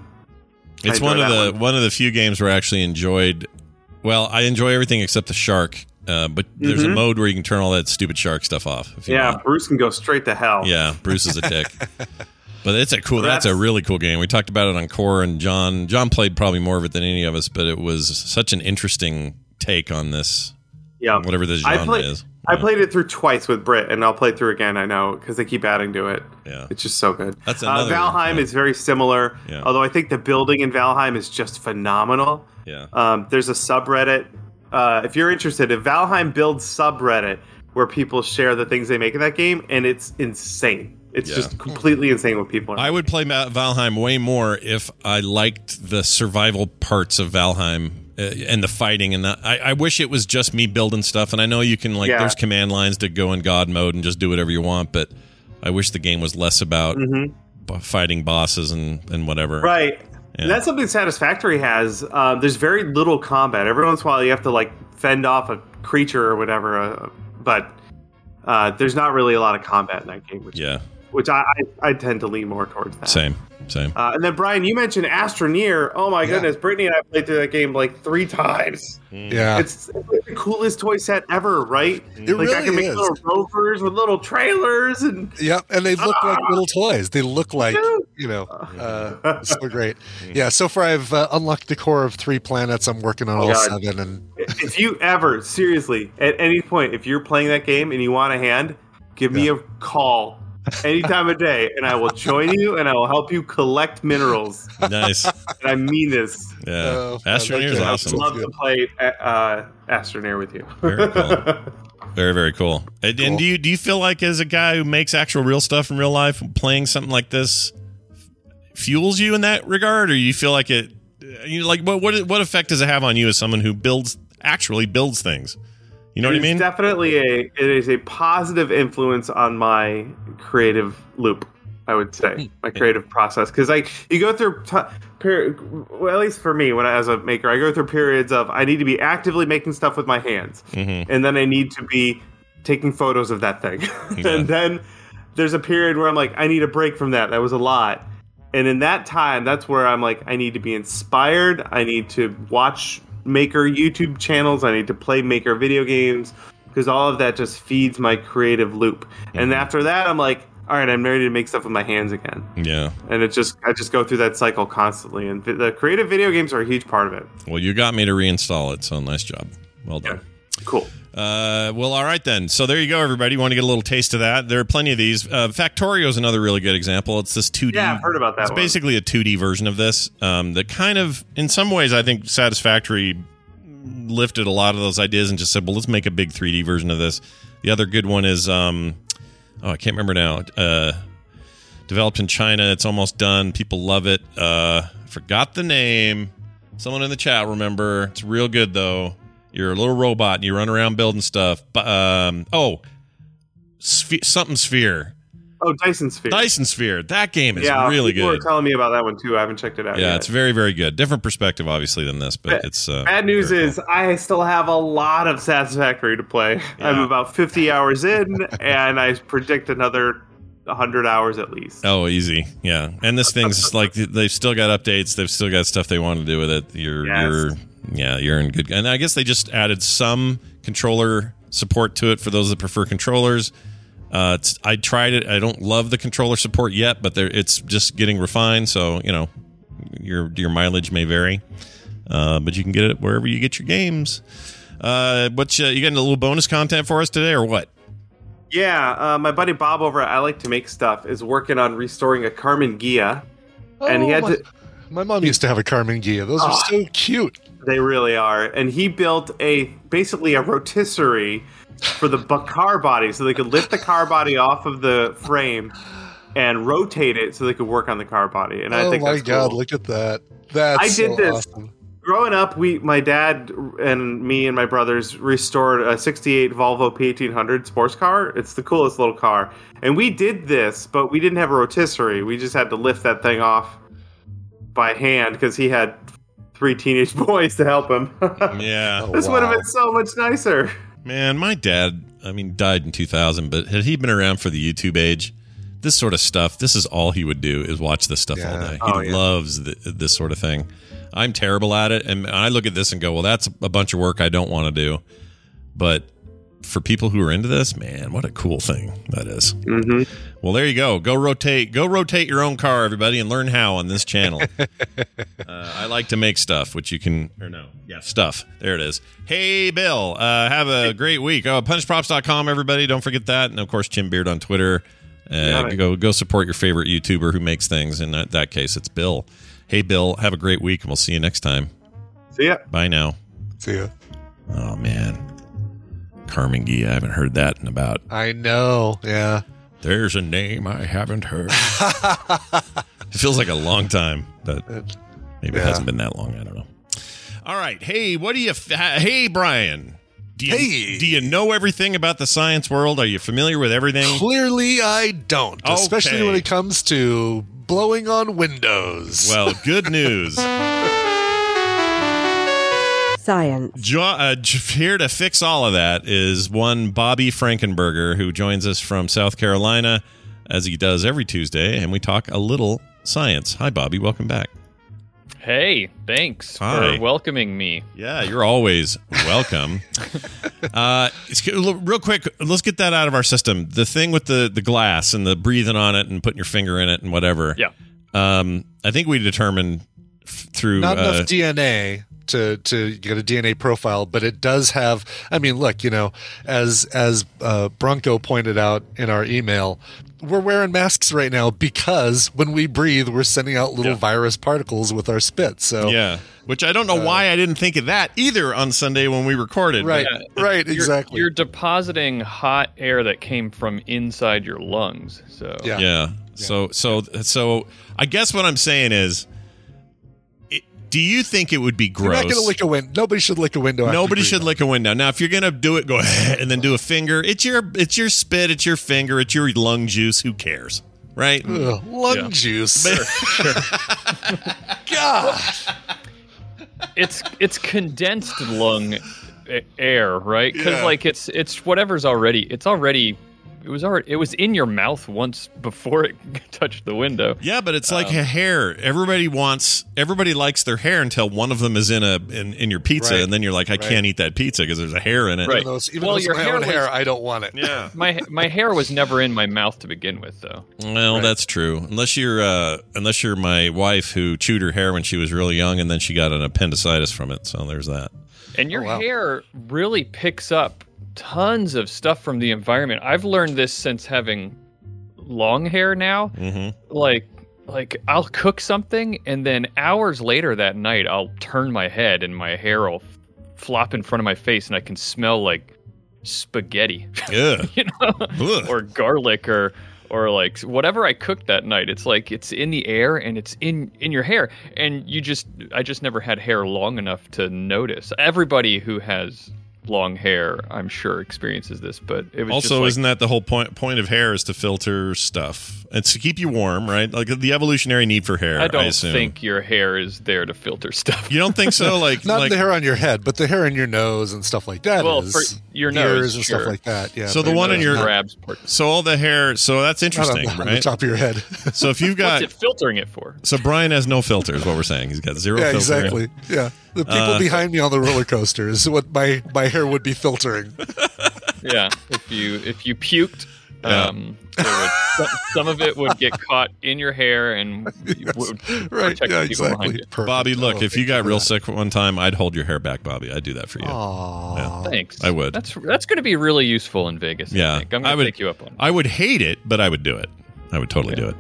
I It's enjoy one of that the one. of the few games where I actually enjoyed. Well, I enjoy everything except the shark. Uh, but there's a Mhm. mode where you can turn all that stupid shark stuff off. If you Yeah, want. Bruce can go straight to hell. Yeah, Bruce is a dick. But it's a cool. That's, That's- a really cool game. We talked about it on Core, and John. John played probably more of it than any of us, but it was such an interesting take on this. Yeah. Whatever this I genre played, is. I Yeah. played it through twice with Britt, and I'll play through again. I know because they keep adding to it. Yeah. It's just so good. That's uh, another- Valheim yeah. is very similar, Yeah. although I think the building in Valheim is just phenomenal. Yeah. Um, there's a subreddit. Uh, if you're interested, if Valheim builds subreddit where people share the things they make in that game, and it's insane. It's Yeah. just completely insane what people are. I would play Ma- Valheim way more if I liked the survival parts of Valheim uh, and the fighting. And the, I, I wish it was just me building stuff. And I know you can, like, Yeah. there's command lines to go in God mode and just do whatever you want. But I wish the game was less about Mhm. b- fighting bosses and, and whatever. Right. Yeah. And that's something Satisfactory has. Uh, there's very little combat. Every once in a while, you have to like fend off a creature or whatever. Uh, but uh, there's not really a lot of combat in that game, which Yeah. which I, I I tend to lean more towards that. Same. Same. Uh, and then Brian, you mentioned Astroneer. Oh my Yeah. goodness, Brittany and I played through that game like three times. Yeah. It's, it's like the coolest toy set ever, right? It like I can really make is. little rovers with little trailers and Yep, and they look like little toys. They look like, Yeah. you know, uh, so great. Yeah, so far I've uh, unlocked the core of three planets. I'm working on Oh, all God. seven, and if you ever seriously at any point if you're playing that game and you want a hand, give me Yeah. a call any time of day, and I will join you, and I will help you collect minerals. Nice. And I mean this. Yeah, Oh, Astroneer is I like awesome. I'd love to play uh, Astroneer with you. Very cool. Very, very cool. And, and Cool. do you do you feel like as a guy who makes actual real stuff in real life, playing something like this fuels you in that regard, or you feel like it? You know, like what what what effect does it have on you as someone who builds actually builds things? You know what I It's mean? Definitely a it is a positive influence on my creative loop. I would say my creative process, because like you go through t- per- well, at least for me, when I, as a maker, I go through periods of I need to be actively making stuff with my hands, Mm-hmm. and then I need to be taking photos of that thing, Yeah. and then there's a period where I'm like I need a break from that. That was a lot, and in that time, that's where I'm like I need to be inspired. I need to watch maker YouTube channels. I need to play maker video games, because all of that just feeds my creative loop. And after that, I'm like, all right, I'm ready to make stuff with my hands again. Yeah. And it just, I just go through that cycle constantly. And the creative video games are a huge part of it. Well, you got me to reinstall it, so nice job. Well done. Cool. Uh, well, all right then. So there you go, everybody. You want to get a little taste of that? There are plenty of these. Uh, Factorio is another really good example. It's this two D. Yeah, I've heard about that It's one. basically a two D version of this. Um, that kind of, in some ways, I think Satisfactory lifted a lot of those ideas and just said, well, let's make a big three D version of this. The other good one is, um, oh, I can't remember now. Uh, developed in China. It's almost done. People love it. Uh, forgot the name. Someone in the chat remember. It's real good though. You're a little robot and you run around building stuff. But um, oh, sphe- something Sphere. Oh, Dyson Sphere. Dyson Sphere. That game is yeah, really people good. were telling me about that one too. I haven't checked it out Yeah, yet. it's very, very good. Different perspective, obviously, than this, but Bad- it's uh, Bad news very is I still have a lot of Satisfactory to play. I'm Yeah. about fifty hours in, and I predict another one hundred hours at least. cool. Oh, easy. Yeah, and this thing's like they've still got updates. They've still got stuff they want to do with it. You're, Yes. you're, yeah, you're in good. And I guess they just added some controller support to it for those that prefer controllers. Uh, it's, I tried it. I don't love the controller support yet, but there, it's just getting refined. So you know, your your mileage may vary, uh, but you can get it wherever you get your games. Uh, what you, you getting a little bonus content for us today, or what? Yeah, uh, my buddy Bob over at I Like to Make Stuff is working on restoring a Carmen Gia, and he Oh, had my, to. my mom used to have a Carmen Gia. Those are Oh. so cute. They really are, and he built a basically a rotisserie for the bu- car body, so they could lift the car body off of the frame and rotate it so they could work on the car body. And I Oh think my that's god, cool. look at that. That's I did so this. awesome. Growing up, we, my dad and me and my brothers restored a sixty-eight Volvo P eighteen hundred sports car. It's the coolest little car. And we did this, but we didn't have a rotisserie. We just had to lift that thing off by hand because he had three teenage boys to help him. Yeah. Oh, this would have wow. been so much nicer. Man, my dad, I mean, died in two thousand, but had he been around for the YouTube age, this sort of stuff, this is all he would do is watch this stuff all Yeah. day. He Oh, yeah. loves th this sort of thing. I'm terrible at it, and I look at this and go, well, that's a bunch of work I don't want to do. But for people who are into this, man, what a cool thing that is. Mm-hmm. Well, there you go. Go rotate. Go rotate your own car, everybody, and learn how on this channel. uh, I like to make stuff, which you can, or no, yeah, stuff. There it is. Hey, Bill, uh, have a great week. Oh, punch props dot com, everybody. Don't forget that. And, of course, Jim Beard on Twitter. Uh, go go support your favorite YouTuber who makes things. In that, that case, it's Bill. Hey, Bill, have a great week, and we'll see you next time. See ya. Bye now. See ya. Oh, man. Carmen Gia, I haven't heard that in about... I know, yeah. There's a name I haven't heard. It feels like a long time, but maybe it Yeah. hasn't been that long. I don't know. All right. Hey, what do you... F- hey, Brian. Do you, Hey. do you know everything about the science world? Are you familiar with everything? Clearly, I don't, especially Okay. when it comes to blowing on windows. Well, good news. Science. Jo- uh, j- here to fix all of that is one Bobby Frankenberger, who joins us from South Carolina, as he does every Tuesday, and we talk a little science. Hi, Bobby. Welcome back. Hey, thanks Hi. for welcoming me. Yeah, you're always welcome. uh, it's, real quick, let's get that out of our system. The thing with the, the glass and the breathing on it and putting your finger in it and whatever. Yeah. Um, I think we determined f- through not uh, enough D N A to to get a D N A profile, but it does have. I mean, look, you know, as as uh, Bronco pointed out in our email, we're wearing masks right now because when we breathe, we're sending out little Yeah. virus particles with our spit. So yeah, which I don't know Uh, why I didn't think of that either on Sunday when we recorded. right, but- right, You're- exactly. You're depositing hot air that came from inside your lungs. So Yeah. Yeah. So so so I guess what I'm saying is, it, do you think it would be You're gross? not going to lick a window. Nobody should lick a window. after Nobody breathing. should lick a window. Now, if you're gonna do it, go ahead and then do a finger. It's your it's your spit. It's your finger. It's your lung juice. Who cares, right? Ugh, lung Yeah. juice. God. it's it's condensed lung a- air, right? Because Yeah. like it's it's whatever's already it's already it was already it was in your mouth once before it touched the window. Yeah, but it's Um, like a hair. Everybody wants, everybody likes their hair until one of them is in a in, in your pizza, Right. and then you're like, I Right. can't eat that pizza because there's a hair in it. Right. Even though it's, even Well, though it's your my hair own was- hair, I don't want it. Yeah. My my hair was never in my mouth to begin with, though. Well, Right. that's true. Unless you're uh, unless you're my wife who chewed her hair when she was really young, and then she got an appendicitis from it. So there's that. And your Oh, wow. hair really picks up tons of stuff from the environment. I've learned this since having long hair now. Mm-hmm. Like like I'll cook something and then hours later that night I'll turn my head and my hair will f- flop in front of my face and I can smell like spaghetti, Yeah. you know, Ugh. or garlic or or like whatever I cooked that night. It's like it's in the air and it's in in your hair, and you just I just never had hair long enough to notice. Everybody who has long hair, I'm sure, experiences this, but it was Also, just like, isn't that the whole point? Point of hair is to filter stuff. It's to keep you warm, right? Like the evolutionary need for hair. I don't assume. think your hair is there to filter stuff. You don't think so? Like, Not like the hair on your head, but the hair in your nose and stuff like that. Well, is. for your Ears nose, and sure. stuff like that. Yeah. So the but one in nose, your- not- grabs part. so all the hair. So that's not interesting, on, the, on the right? top of your head. So if you've got What's it filtering it for? so Brian has no filter, is what we're saying. He's got zero yeah, filter. exactly. Yeah, the people Uh, behind me on the roller coaster is what my my hair would be filtering. Yeah, if you if you puked, Yeah. um, there would, some, some of it would get caught in your hair and would Right? protect Yeah, the people behind exactly. you. Perfect. Bobby, look, Oh, if you thank got for real that. sick one time, I'd hold your hair back, Bobby. I'd do that for you. Aw. Thanks. I would. That's that's going to be really useful in Vegas. Yeah, I think. I'm I going would- to take you up on it. I would hate it, but I would do it. I would totally do it.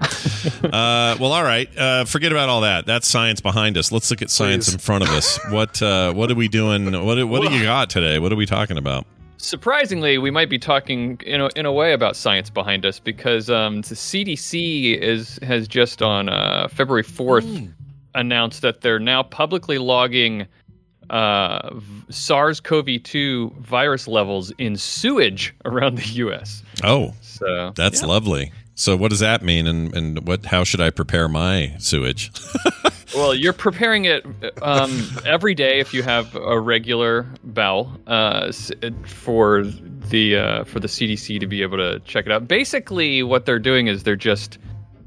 uh, well, all right. Uh, forget about all that. That's science behind us. Let's look at science Please. in front of us. What uh, what are we doing? What what do you got today? What are we talking about? Surprisingly, we might be talking in a, in a way about science behind us because um, the C D C is has just on uh, February fourth Hmm. announced that they're now publicly logging uh, v- SARS-C o V two virus levels in sewage around the U S. Oh, So that's yeah. lovely. So what does that mean, and, and what? How should I prepare my sewage? Well, you're preparing it um, every day if you have a regular bowel uh, s- for the uh, for the C D C to be able to check it out. Basically, what they're doing is they're just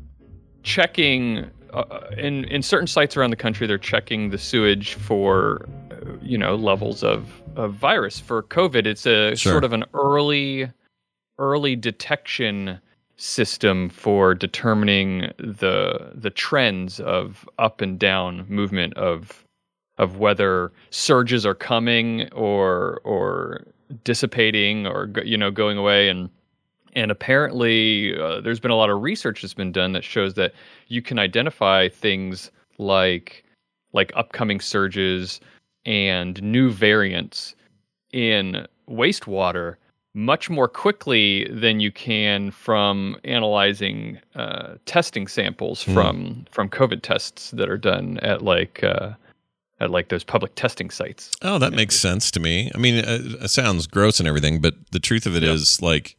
checking uh, in in certain sites around the country. They're checking the sewage for uh, you know levels of, of virus for COVID. It's a Sure. sort of an early early detection system for determining the the trends of up and down movement of of whether surges are coming or or dissipating or go- you know going away. And and apparently uh, there's been a lot of research that's been done that shows that you can identify things like like upcoming surges and new variants in wastewater much more quickly than you can from analyzing uh, testing samples Hmm. from from COVID tests that are done at like uh, at like those public testing sites. Oh, that makes sense to me. I mean, it, it sounds gross and everything, but the truth of it is, like,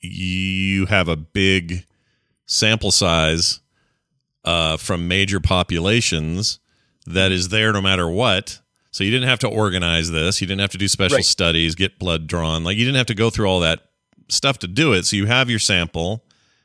you have a big sample size uh, from major populations that is there no matter what. So you didn't have to organize this. You didn't have to do special Right. studies, get blood drawn. Like, you didn't have to go through all that stuff to do it. So you have your sample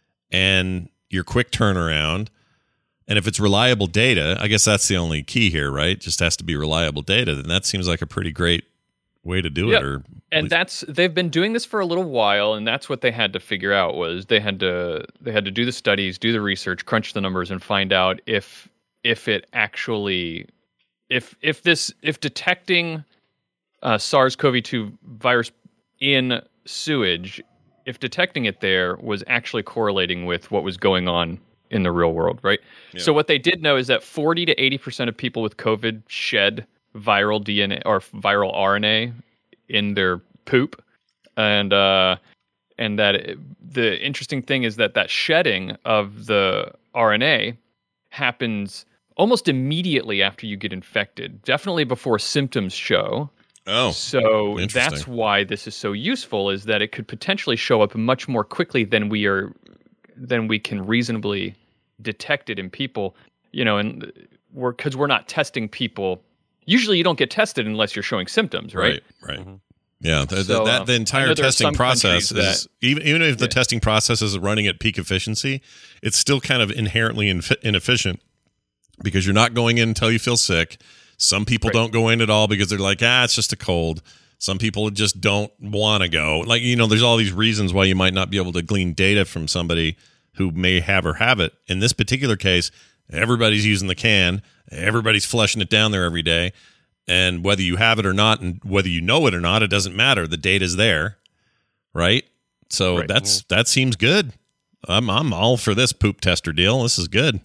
and your quick turnaround. And if it's reliable data, I guess that's the only key here, right? It just has to be reliable data. Then that seems like a pretty great way to do Yeah. it. Or And that's they've been doing this for a little while, and that's what they had to figure out was they had to they had to do the studies, do the research, crunch the numbers, and find out if if it actually if if this if detecting uh, SARS-C o V two virus in sewage, if detecting it there was actually correlating with what was going on in the real world, right? Yeah. So what they did know is that forty to eighty percent of people with COVID shed viral D N A or viral R N A in their poop, and uh, and that it, the interesting thing is that that shedding of the R N A happens almost immediately after you get infected, definitely before symptoms show. Oh, so interesting. That's why this is so useful, is that it could potentially show up much more quickly than we are, than we can reasonably detect it in people. You know, and we're because we're not testing people. Usually, you don't get tested unless you're showing symptoms, right? Right. Right. Yeah, the, So, that um, the I entire know there are testing some process countries is that- even even if the Yeah. testing process is running at peak efficiency, it's still kind of inherently inf- inefficient because you're not going in until you feel sick. Some people Right. don't go in at all because they're like, ah, it's just a cold. Some people just don't want to go. Like, you know, there's all these reasons why you might not be able to glean data from somebody who may have or have it. In this particular case, everybody's using the can. Everybody's flushing it down there every day. And whether you have it or not, and whether you know it or not, it doesn't matter. The data's there, right? So Right. that's that seems good. I'm I'm all for this poop tester deal. This is good.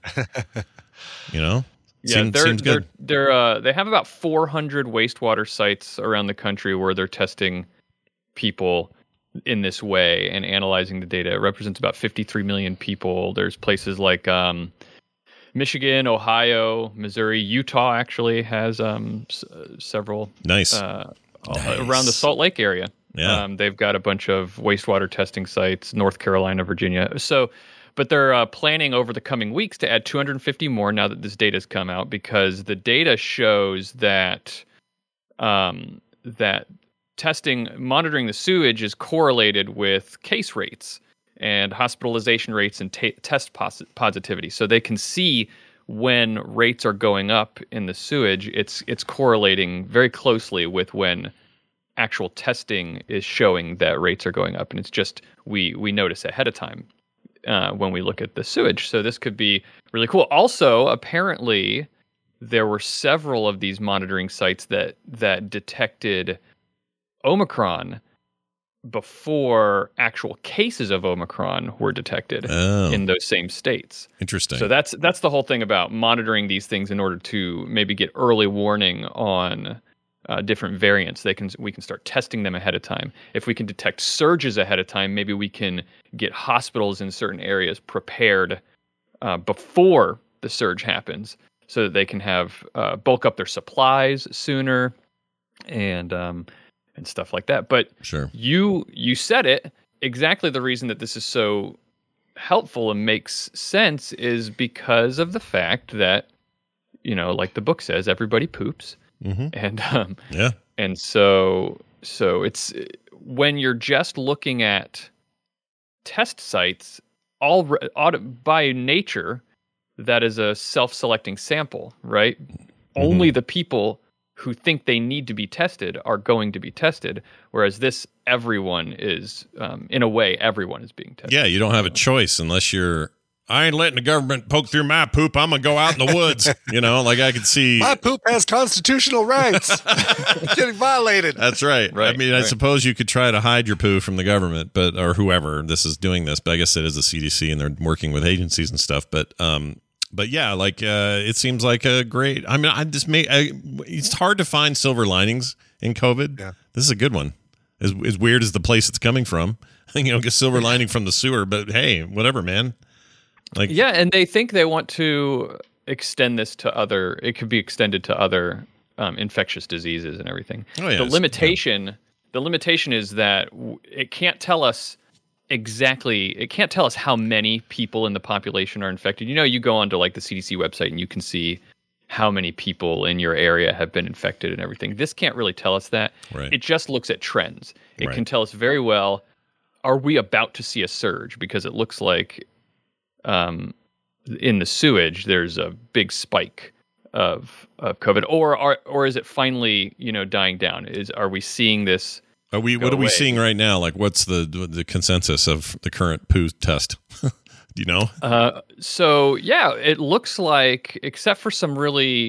You know, Yeah, seems, they're, seems good. They're, they're, uh, they have about four hundred wastewater sites around the country where they're testing people in this way and analyzing the data. It represents about fifty-three million people. There's places like um, Michigan, Ohio, Missouri, Utah actually has um, s- uh, several. Nice. Uh, Nice. Around the Salt Lake area. Yeah. Um, they've got a bunch of wastewater testing sites, North Carolina, Virginia. So, but they're uh, planning over the coming weeks to add two hundred fifty more now that this data has come out, because the data shows that um, that testing, monitoring the sewage is correlated with case rates and hospitalization rates and ta- test pos- positivity. So they can see when rates are going up in the sewage, it's it's correlating very closely with when actual testing is showing that rates are going up, and it's just we we notice ahead of time uh, when we look at the sewage. So this could be really cool. Also, apparently, there were several of these monitoring sites that that detected Omicron before actual cases of Omicron were detected Oh. in those same states. Interesting. So that's that's the whole thing about monitoring these things in order to maybe get early warning on uh, different variants. They can we can start testing them ahead of time. If we can detect surges ahead of time, maybe we can get hospitals in certain areas prepared uh, before the surge happens, so that they can have uh, bulk up their supplies sooner, and um, and stuff like that. But Sure. you you said it exactly. The reason that this is so helpful and makes sense is because of the fact that, you know, like the book says, everybody poops, Mm-hmm. and um, Yeah. and so so it's when you're just looking at test sites, all re- auto, by nature, that is a self-selecting sample, right? Only the people who think they need to be tested are going to be tested, whereas this, everyone is, um, in a way, everyone is being tested. Yeah, you don't have a choice unless you're. I ain't letting the government poke through my poop. I'm gonna go out in the woods. You know, like I could see. My poop has constitutional rights. It's getting violated. That's right. Right, I mean, I right. suppose you could try to hide your poo from the government, but or whoever this is doing this. But I guess it is the C D C, and they're working with agencies and stuff. But um, but yeah, like uh, it seems like a great. I mean, I just may. I, it's hard to find silver linings in COVID. Yeah. This is a good one. As as weird as the place it's coming from, you know, get silver lining from the sewer. But hey, whatever, man. Like Yeah, and they think they want to extend this to other. It could be extended to other um, infectious diseases and everything. Oh, yeah, the it's- limitation, the limitation is that w- it can't tell us exactly. It can't tell us how many people in the population are infected. You know, you go onto like the C D C website and you can see how many people in your area have been infected and everything. This can't really tell us that. Right. It just looks at trends. It Right. can tell us very well, are we about to see a surge? Because it looks like um, in the sewage, there's a big spike of of COVID, or are, or is it finally, you know, dying down? Is are we seeing this? Are we? go What are we away? seeing right now? Like, what's the the consensus of the current poo test? Do you know? Uh, so yeah, it looks like, except for some really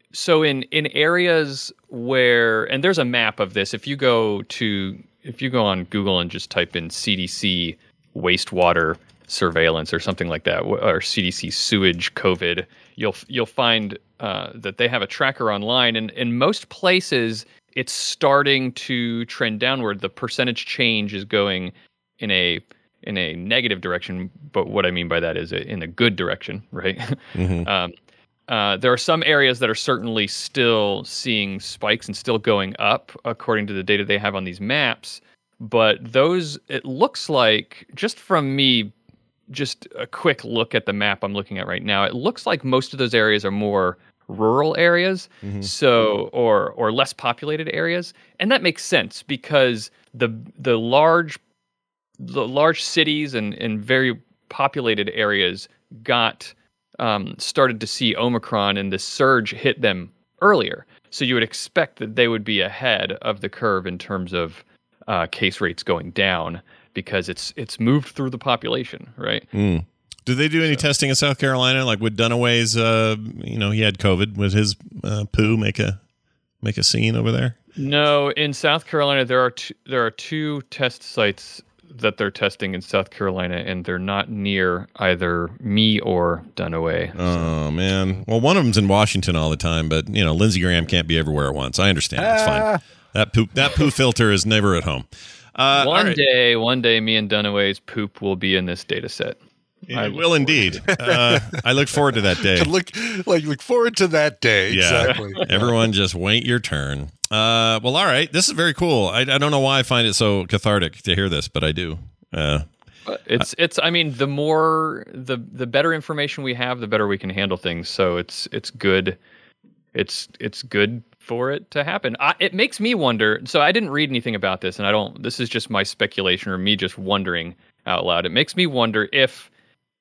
so in in areas where, and there's a map of this. If you go to if you go on Google and just type in C D C wastewater surveillance or something like that, or C D C sewage COVID, you'll you'll find uh, that they have a tracker online, and in most places it's starting to trend downward. The percentage change is going in a in a negative direction, but what I mean by that is in a good direction, right? Mm-hmm. um, uh, there are some areas that are certainly still seeing spikes and still going up according to the data they have on these maps, but those, it looks like, just from me, just a quick look at the map I'm looking at right now, it looks like most of those areas are more rural areas, mm-hmm. so or or less populated areas, and that makes sense because the the large the large cities and, and very populated areas got um, started to see Omicron, and the surge hit them earlier. So you would expect that they would be ahead of the curve in terms of uh, case rates going down because it's it's moved through the population, right? Mm. Did they do any so. testing in South Carolina? Like, would Dunaway's, uh, you know, he had COVID, would his uh, poo make a make a scene over there? No, in South Carolina there are two, there are two test sites that they're testing in South Carolina, and they're not near either me or Dunaway. Oh, man. Well, one of them's in Washington all the time, but, you know, Lindsey Graham can't be everywhere at once. I understand. That's ah. fine. That poop, that poo filter is never at home. Uh, one right. day, one day, me and Dunaway's poop will be in this data set. Yeah, I will indeed. uh, I look forward to that day. look, like, look forward to that day. Yeah. Exactly. Everyone just wait your turn. Uh, well, all right. This is very cool. I, I don't know why I find it so cathartic to hear this, but I do. Uh, it's it's. I mean, the more the the better information we have, the better we can handle things. So it's it's good. It's it's good for it to happen. I, it makes me wonder. So I didn't read anything about this, and I don't. This is just my speculation or me just wondering out loud. It makes me wonder if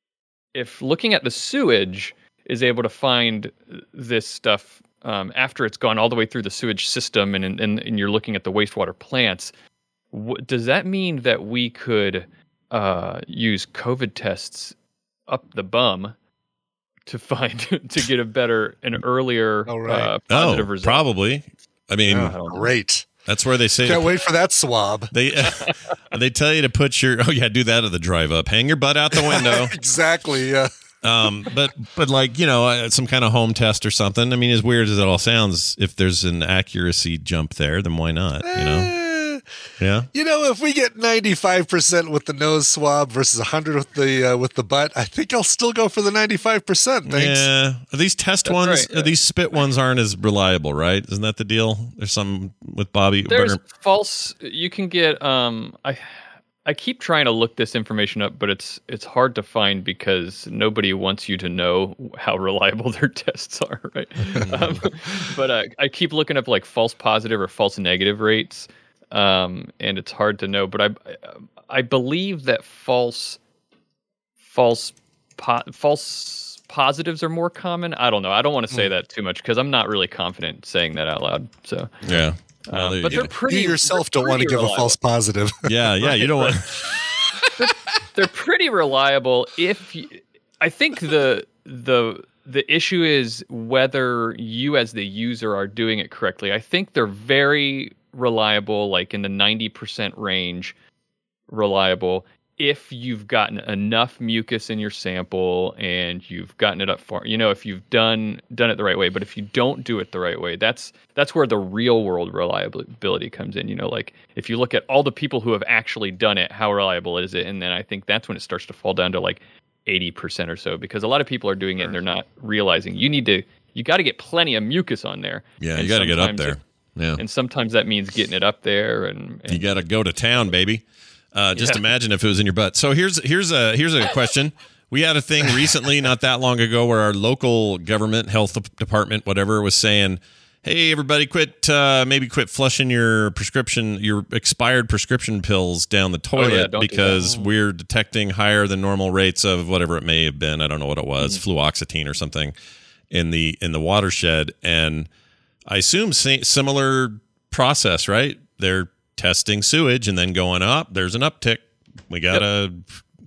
if looking at the sewage is able to find this stuff. Um, after it's gone all the way through the sewage system and, and, and you're looking at the wastewater plants, w- does that mean that we could uh, use COVID tests up the bum to find to get a better, an earlier oh, right. uh, positive oh, result? Probably. I mean, oh, great. That's where they say. Can't wait for that swab. They they tell you to put your oh yeah, do that at the drive up. Hang your butt out the window. Exactly. Yeah. um, but but like you know, uh, some kind of home test or something. I mean, as weird as it all sounds, if there's an accuracy jump there, then why not? You know, eh, yeah. You know, if we get ninety-five percent with the nose swab versus one hundred with the uh, with the butt, I think I'll still go for the ninety-five percent. Thanks. Yeah, these test That's ones, right, yeah. these spit ones aren't as reliable, right? Isn't that the deal? There's some with Bobby. There's Burner. false. You can get. Um, I. I keep trying to look this information up, but it's it's hard to find because nobody wants you to know how reliable their tests are, right? um, but uh, I keep looking up like false positive or false negative rates, um, and it's hard to know. But I I believe that false false po- false positives are more common. I don't know. I don't want to say that too much because I'm not really confident saying that out loud. So yeah. Um, well, but they're go. pretty. You yourself don't want to give reliable. a false positive. Yeah, yeah, you don't want. they're, they're pretty reliable. If you, I think the the the issue is whether you as the user are doing it correctly. I think they're very reliable, like in the ninety percent range, reliable. If you've gotten enough mucus in your sample and you've gotten it up far, you know, if you've done done it the right way. But if you don't do it the right way, that's that's where the real world reliability comes in. You know, like if you look at all the people who have actually done it, how reliable is it? And then I think that's when it starts to fall down to like eighty percent or so, because a lot of people are doing it and they're not realizing you need to, you got to get plenty of mucus on there. Yeah, and you got to get up there. It, yeah, and sometimes that means getting it up there, and, and you got to go to town, baby. Uh, just Yeah. imagine if it was in your butt. So here's here's a here's a question. We had a thing recently, not that long ago, where our local government, health department, whatever, was saying, "Hey, everybody, quit uh, maybe quit flushing your prescription, your expired prescription pills down the toilet Oh, yeah, don't do because that. we're detecting higher than normal rates of whatever it may have been. I don't know what it was, Mm-hmm. fluoxetine or something in the in the watershed." And I assume sa- similar process, right? They're testing sewage and then going up. There's an uptick. We gotta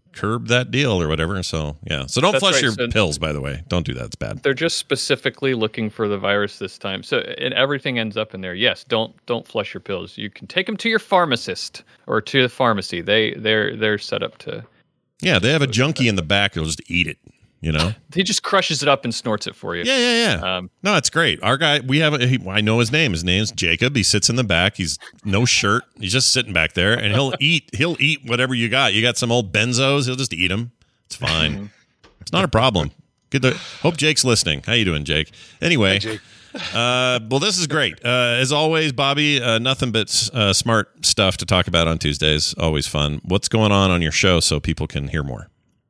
curb that deal or whatever. So yeah. So don't That's flush right. your So- pills, by the way. Don't do that. It's bad. They're just specifically looking for the virus this time. So and everything ends up in there. Yes, don't don't flush your pills. You can take them to your pharmacist or to the pharmacy. They they're they're set up to. Yeah, they have a junkie in the back that'll just eat it. You know, He just crushes it up and snorts it for you. Yeah, yeah, yeah. Um, no, it's great. Our guy, we have. A, he, I know his name. His name's Jacob. He sits in the back. He's no shirt. He's just sitting back there, and he'll eat. He'll eat whatever you got. You got some old benzos. He'll just eat them. It's fine. It's not a problem. Good. To, hope Jake's listening. How you doing, Jake? Anyway, Hi, Jake. uh, well, this is great. Uh, as always, Bobby. Uh, nothing but uh, smart stuff to talk about on Tuesdays. Always fun. What's going on on your show so people can hear more?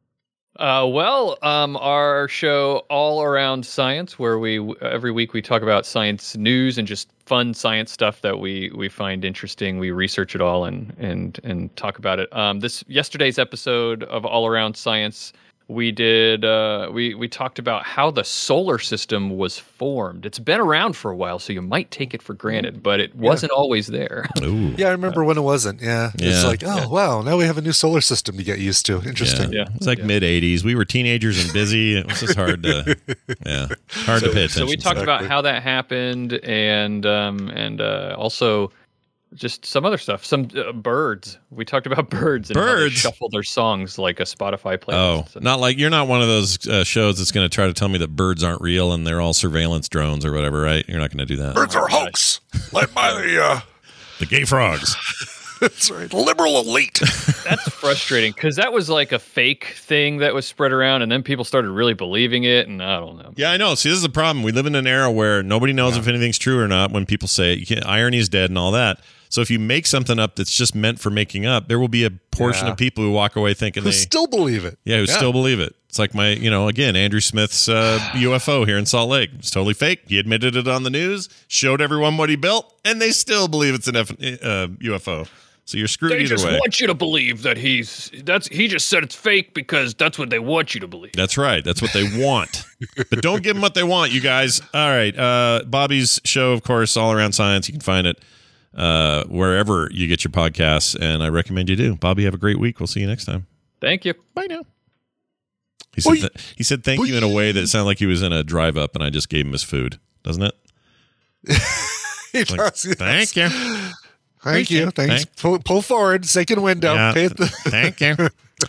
Uh, well, um, our show All Around Science, where we every week we talk about science news and just fun science stuff that we we find interesting. We research it all and and and talk about it. Um, this yesterday's episode of All Around Science, we did uh, we we talked about how the solar system was formed. It's been around for a while, so you might take it for granted, but it wasn't always there. Ooh. Yeah, I remember when it wasn't. Yeah. It's Yeah. like, oh, Yeah. wow, now we have a new solar system to get used to. Interesting. Yeah. It was like mid eighties. We were teenagers and busy. It was just hard to, yeah, hard to pay attention. So we talked to. about how that happened, and um, and uh, also just some other stuff. Some uh, birds. We talked about birds and how they Birds? shuffle their songs like a Spotify playlist. Oh, So- not like you're not one of those uh, shows that's going to try to tell me that birds aren't real and they're all surveillance drones or whatever, right? You're not going to do that. Birds are hoax led by the, uh, The gay frogs. that's right, liberal elite. That's frustrating because that was like a fake thing that was spread around, and then people started really believing it, and I don't know. Yeah, I know. See, this is the problem. We live in an era where nobody knows if anything's true or not when people say it. You can't, irony is dead and all that. So if you make something up that's just meant for making up, there will be a portion Yeah. of people who walk away thinking Who they still believe it. Yeah, who Yeah. still believe it. It's like my, you know, again, Andrew Smith's uh, U F O here in Salt Lake. It's totally fake. He admitted it on the news, showed everyone what he built, and they still believe it's an F- uh, U F O. So you're screwed They either just way. want you to believe that he's that's he just said it's fake because that's what they want you to believe. That's right. That's what they want. But don't give them what they want, you guys. All right. Uh, Bobby's show, of course, All Around Science. You can find it uh, wherever you get your podcasts, and I recommend you do. Bobby, have a great week. We'll see you next time. Thank you. Bye now. He said, th- he said thank you in a way that sounded like he was in a drive up and I just gave him his food, doesn't it? He Like, does, yes. Thank you. Thank you. Thanks. Pull, pull forward, second window. Yeah, Pay the- thank you.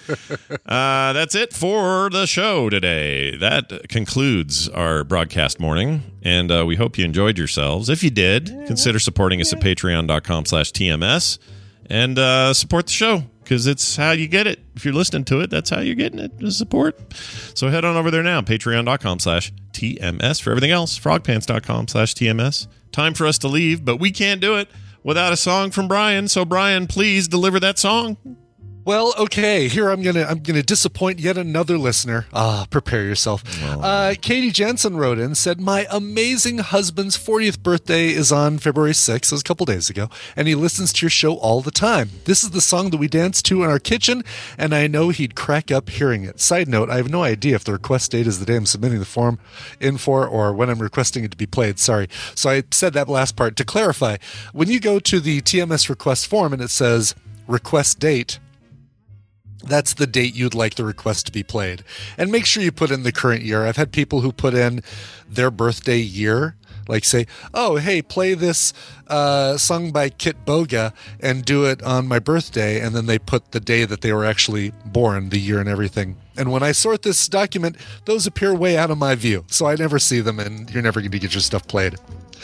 Uh, that's it for the show today. That concludes our broadcast morning, and uh, we hope you enjoyed yourselves. If you did, consider supporting us at patreon.com slash TMS and uh, support the show because it's how you get it. If you're listening to it, that's how you're getting it, is support. So head on over there now, patreon.com slash TMS. For everything else, frogpants.com slash TMS. Time for us to leave, but we can't do it without a song from Brian. So Brian, please deliver that song. Well, okay. Here I'm gonna I'm gonna disappoint yet another listener. Ah, prepare yourself. Uh, Katie Jensen wrote in, said my amazing husband's fortieth birthday is on February sixth. It was a couple days ago, and he listens to your show all the time. This is the song that we dance to in our kitchen, and I know he'd crack up hearing it. Side note: I have no idea if the request date is the day I'm submitting the form in for, or when I'm requesting it to be played. Sorry. So I said that last part to clarify. When you go to the T M S request form and it says request date, that's the date you'd like the request to be played. And make sure you put in the current year. I've had people who put in their birthday year, like say, oh, hey, play this uh, sung by Kit Boga and do it on my birthday. And then they put the day that they were actually born, the year and everything. And when I sort this document, those appear way out of my view. So I never see them, and you're never going to get your stuff played.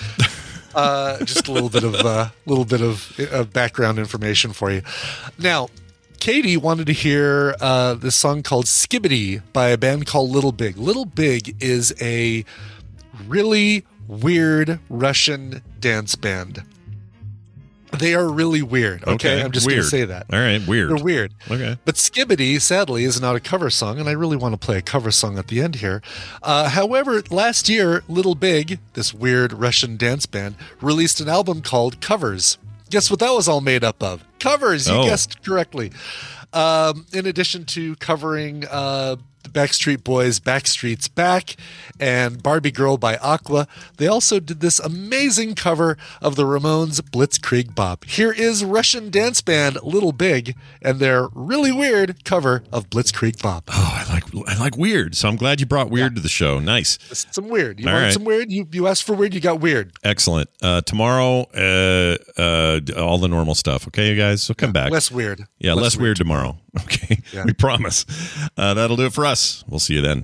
uh, just a little bit of uh, little bit of uh, background information for you. Now, Katie wanted to hear uh, this song called Skibbity by a band called Little Big. Little Big is a really weird Russian dance band. They are really weird. Okay, Okay, I'm just going weird. to say that. All right, weird. They're weird. Okay. But Skibbity, sadly, is not a cover song, and I really want to play a cover song at the end here. Uh, however, last year, Little Big, this weird Russian dance band, released an album called Covers. Guess what that was all made up of? Covers, you Oh. guessed correctly. Um, in addition to covering uh, the Backstreet Boys' Backstreet's Back and Barbie Girl by Aqua. They also did this amazing cover of the Ramones' Blitzkrieg Bop. Here is Russian dance band Little Big and their really weird cover of Blitzkrieg Bop. Oh, I like I like weird. So I'm glad you brought weird yeah. to the show. Nice. Some weird. You All wanted right. some weird? You you asked for weird, you got weird. Excellent. Uh, tomorrow, uh, uh, all the normal stuff. Okay, you guys? So come yeah, back. Less weird. Yeah, less, less weird, weird tomorrow. Okay. Yeah. We promise. Uh, that'll do it for us. We'll see you then.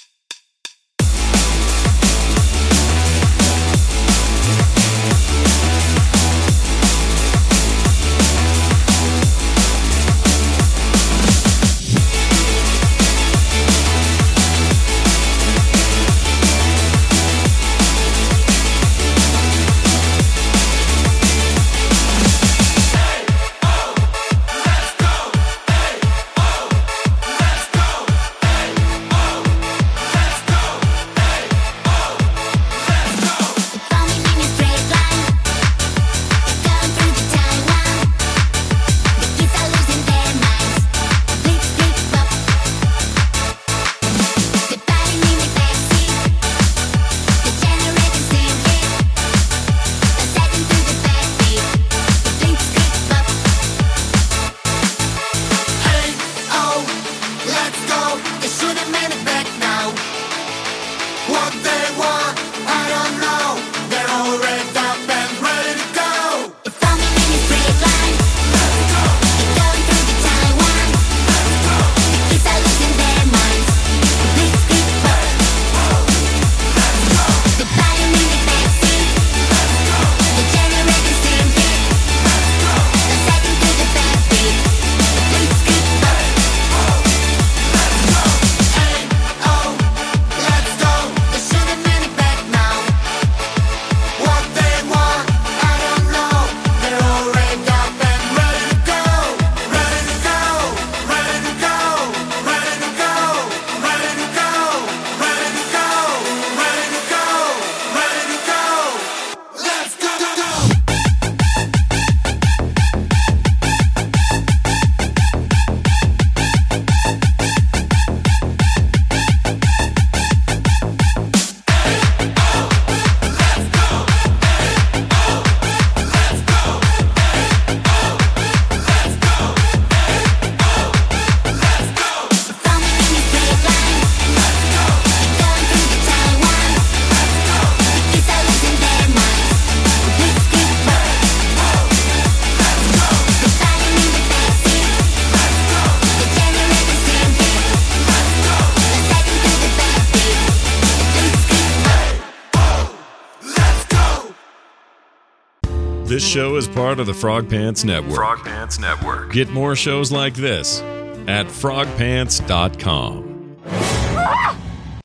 This show is part of the Frog Pants Network. Frog Pants Network. Get more shows like this at frog pants dot com.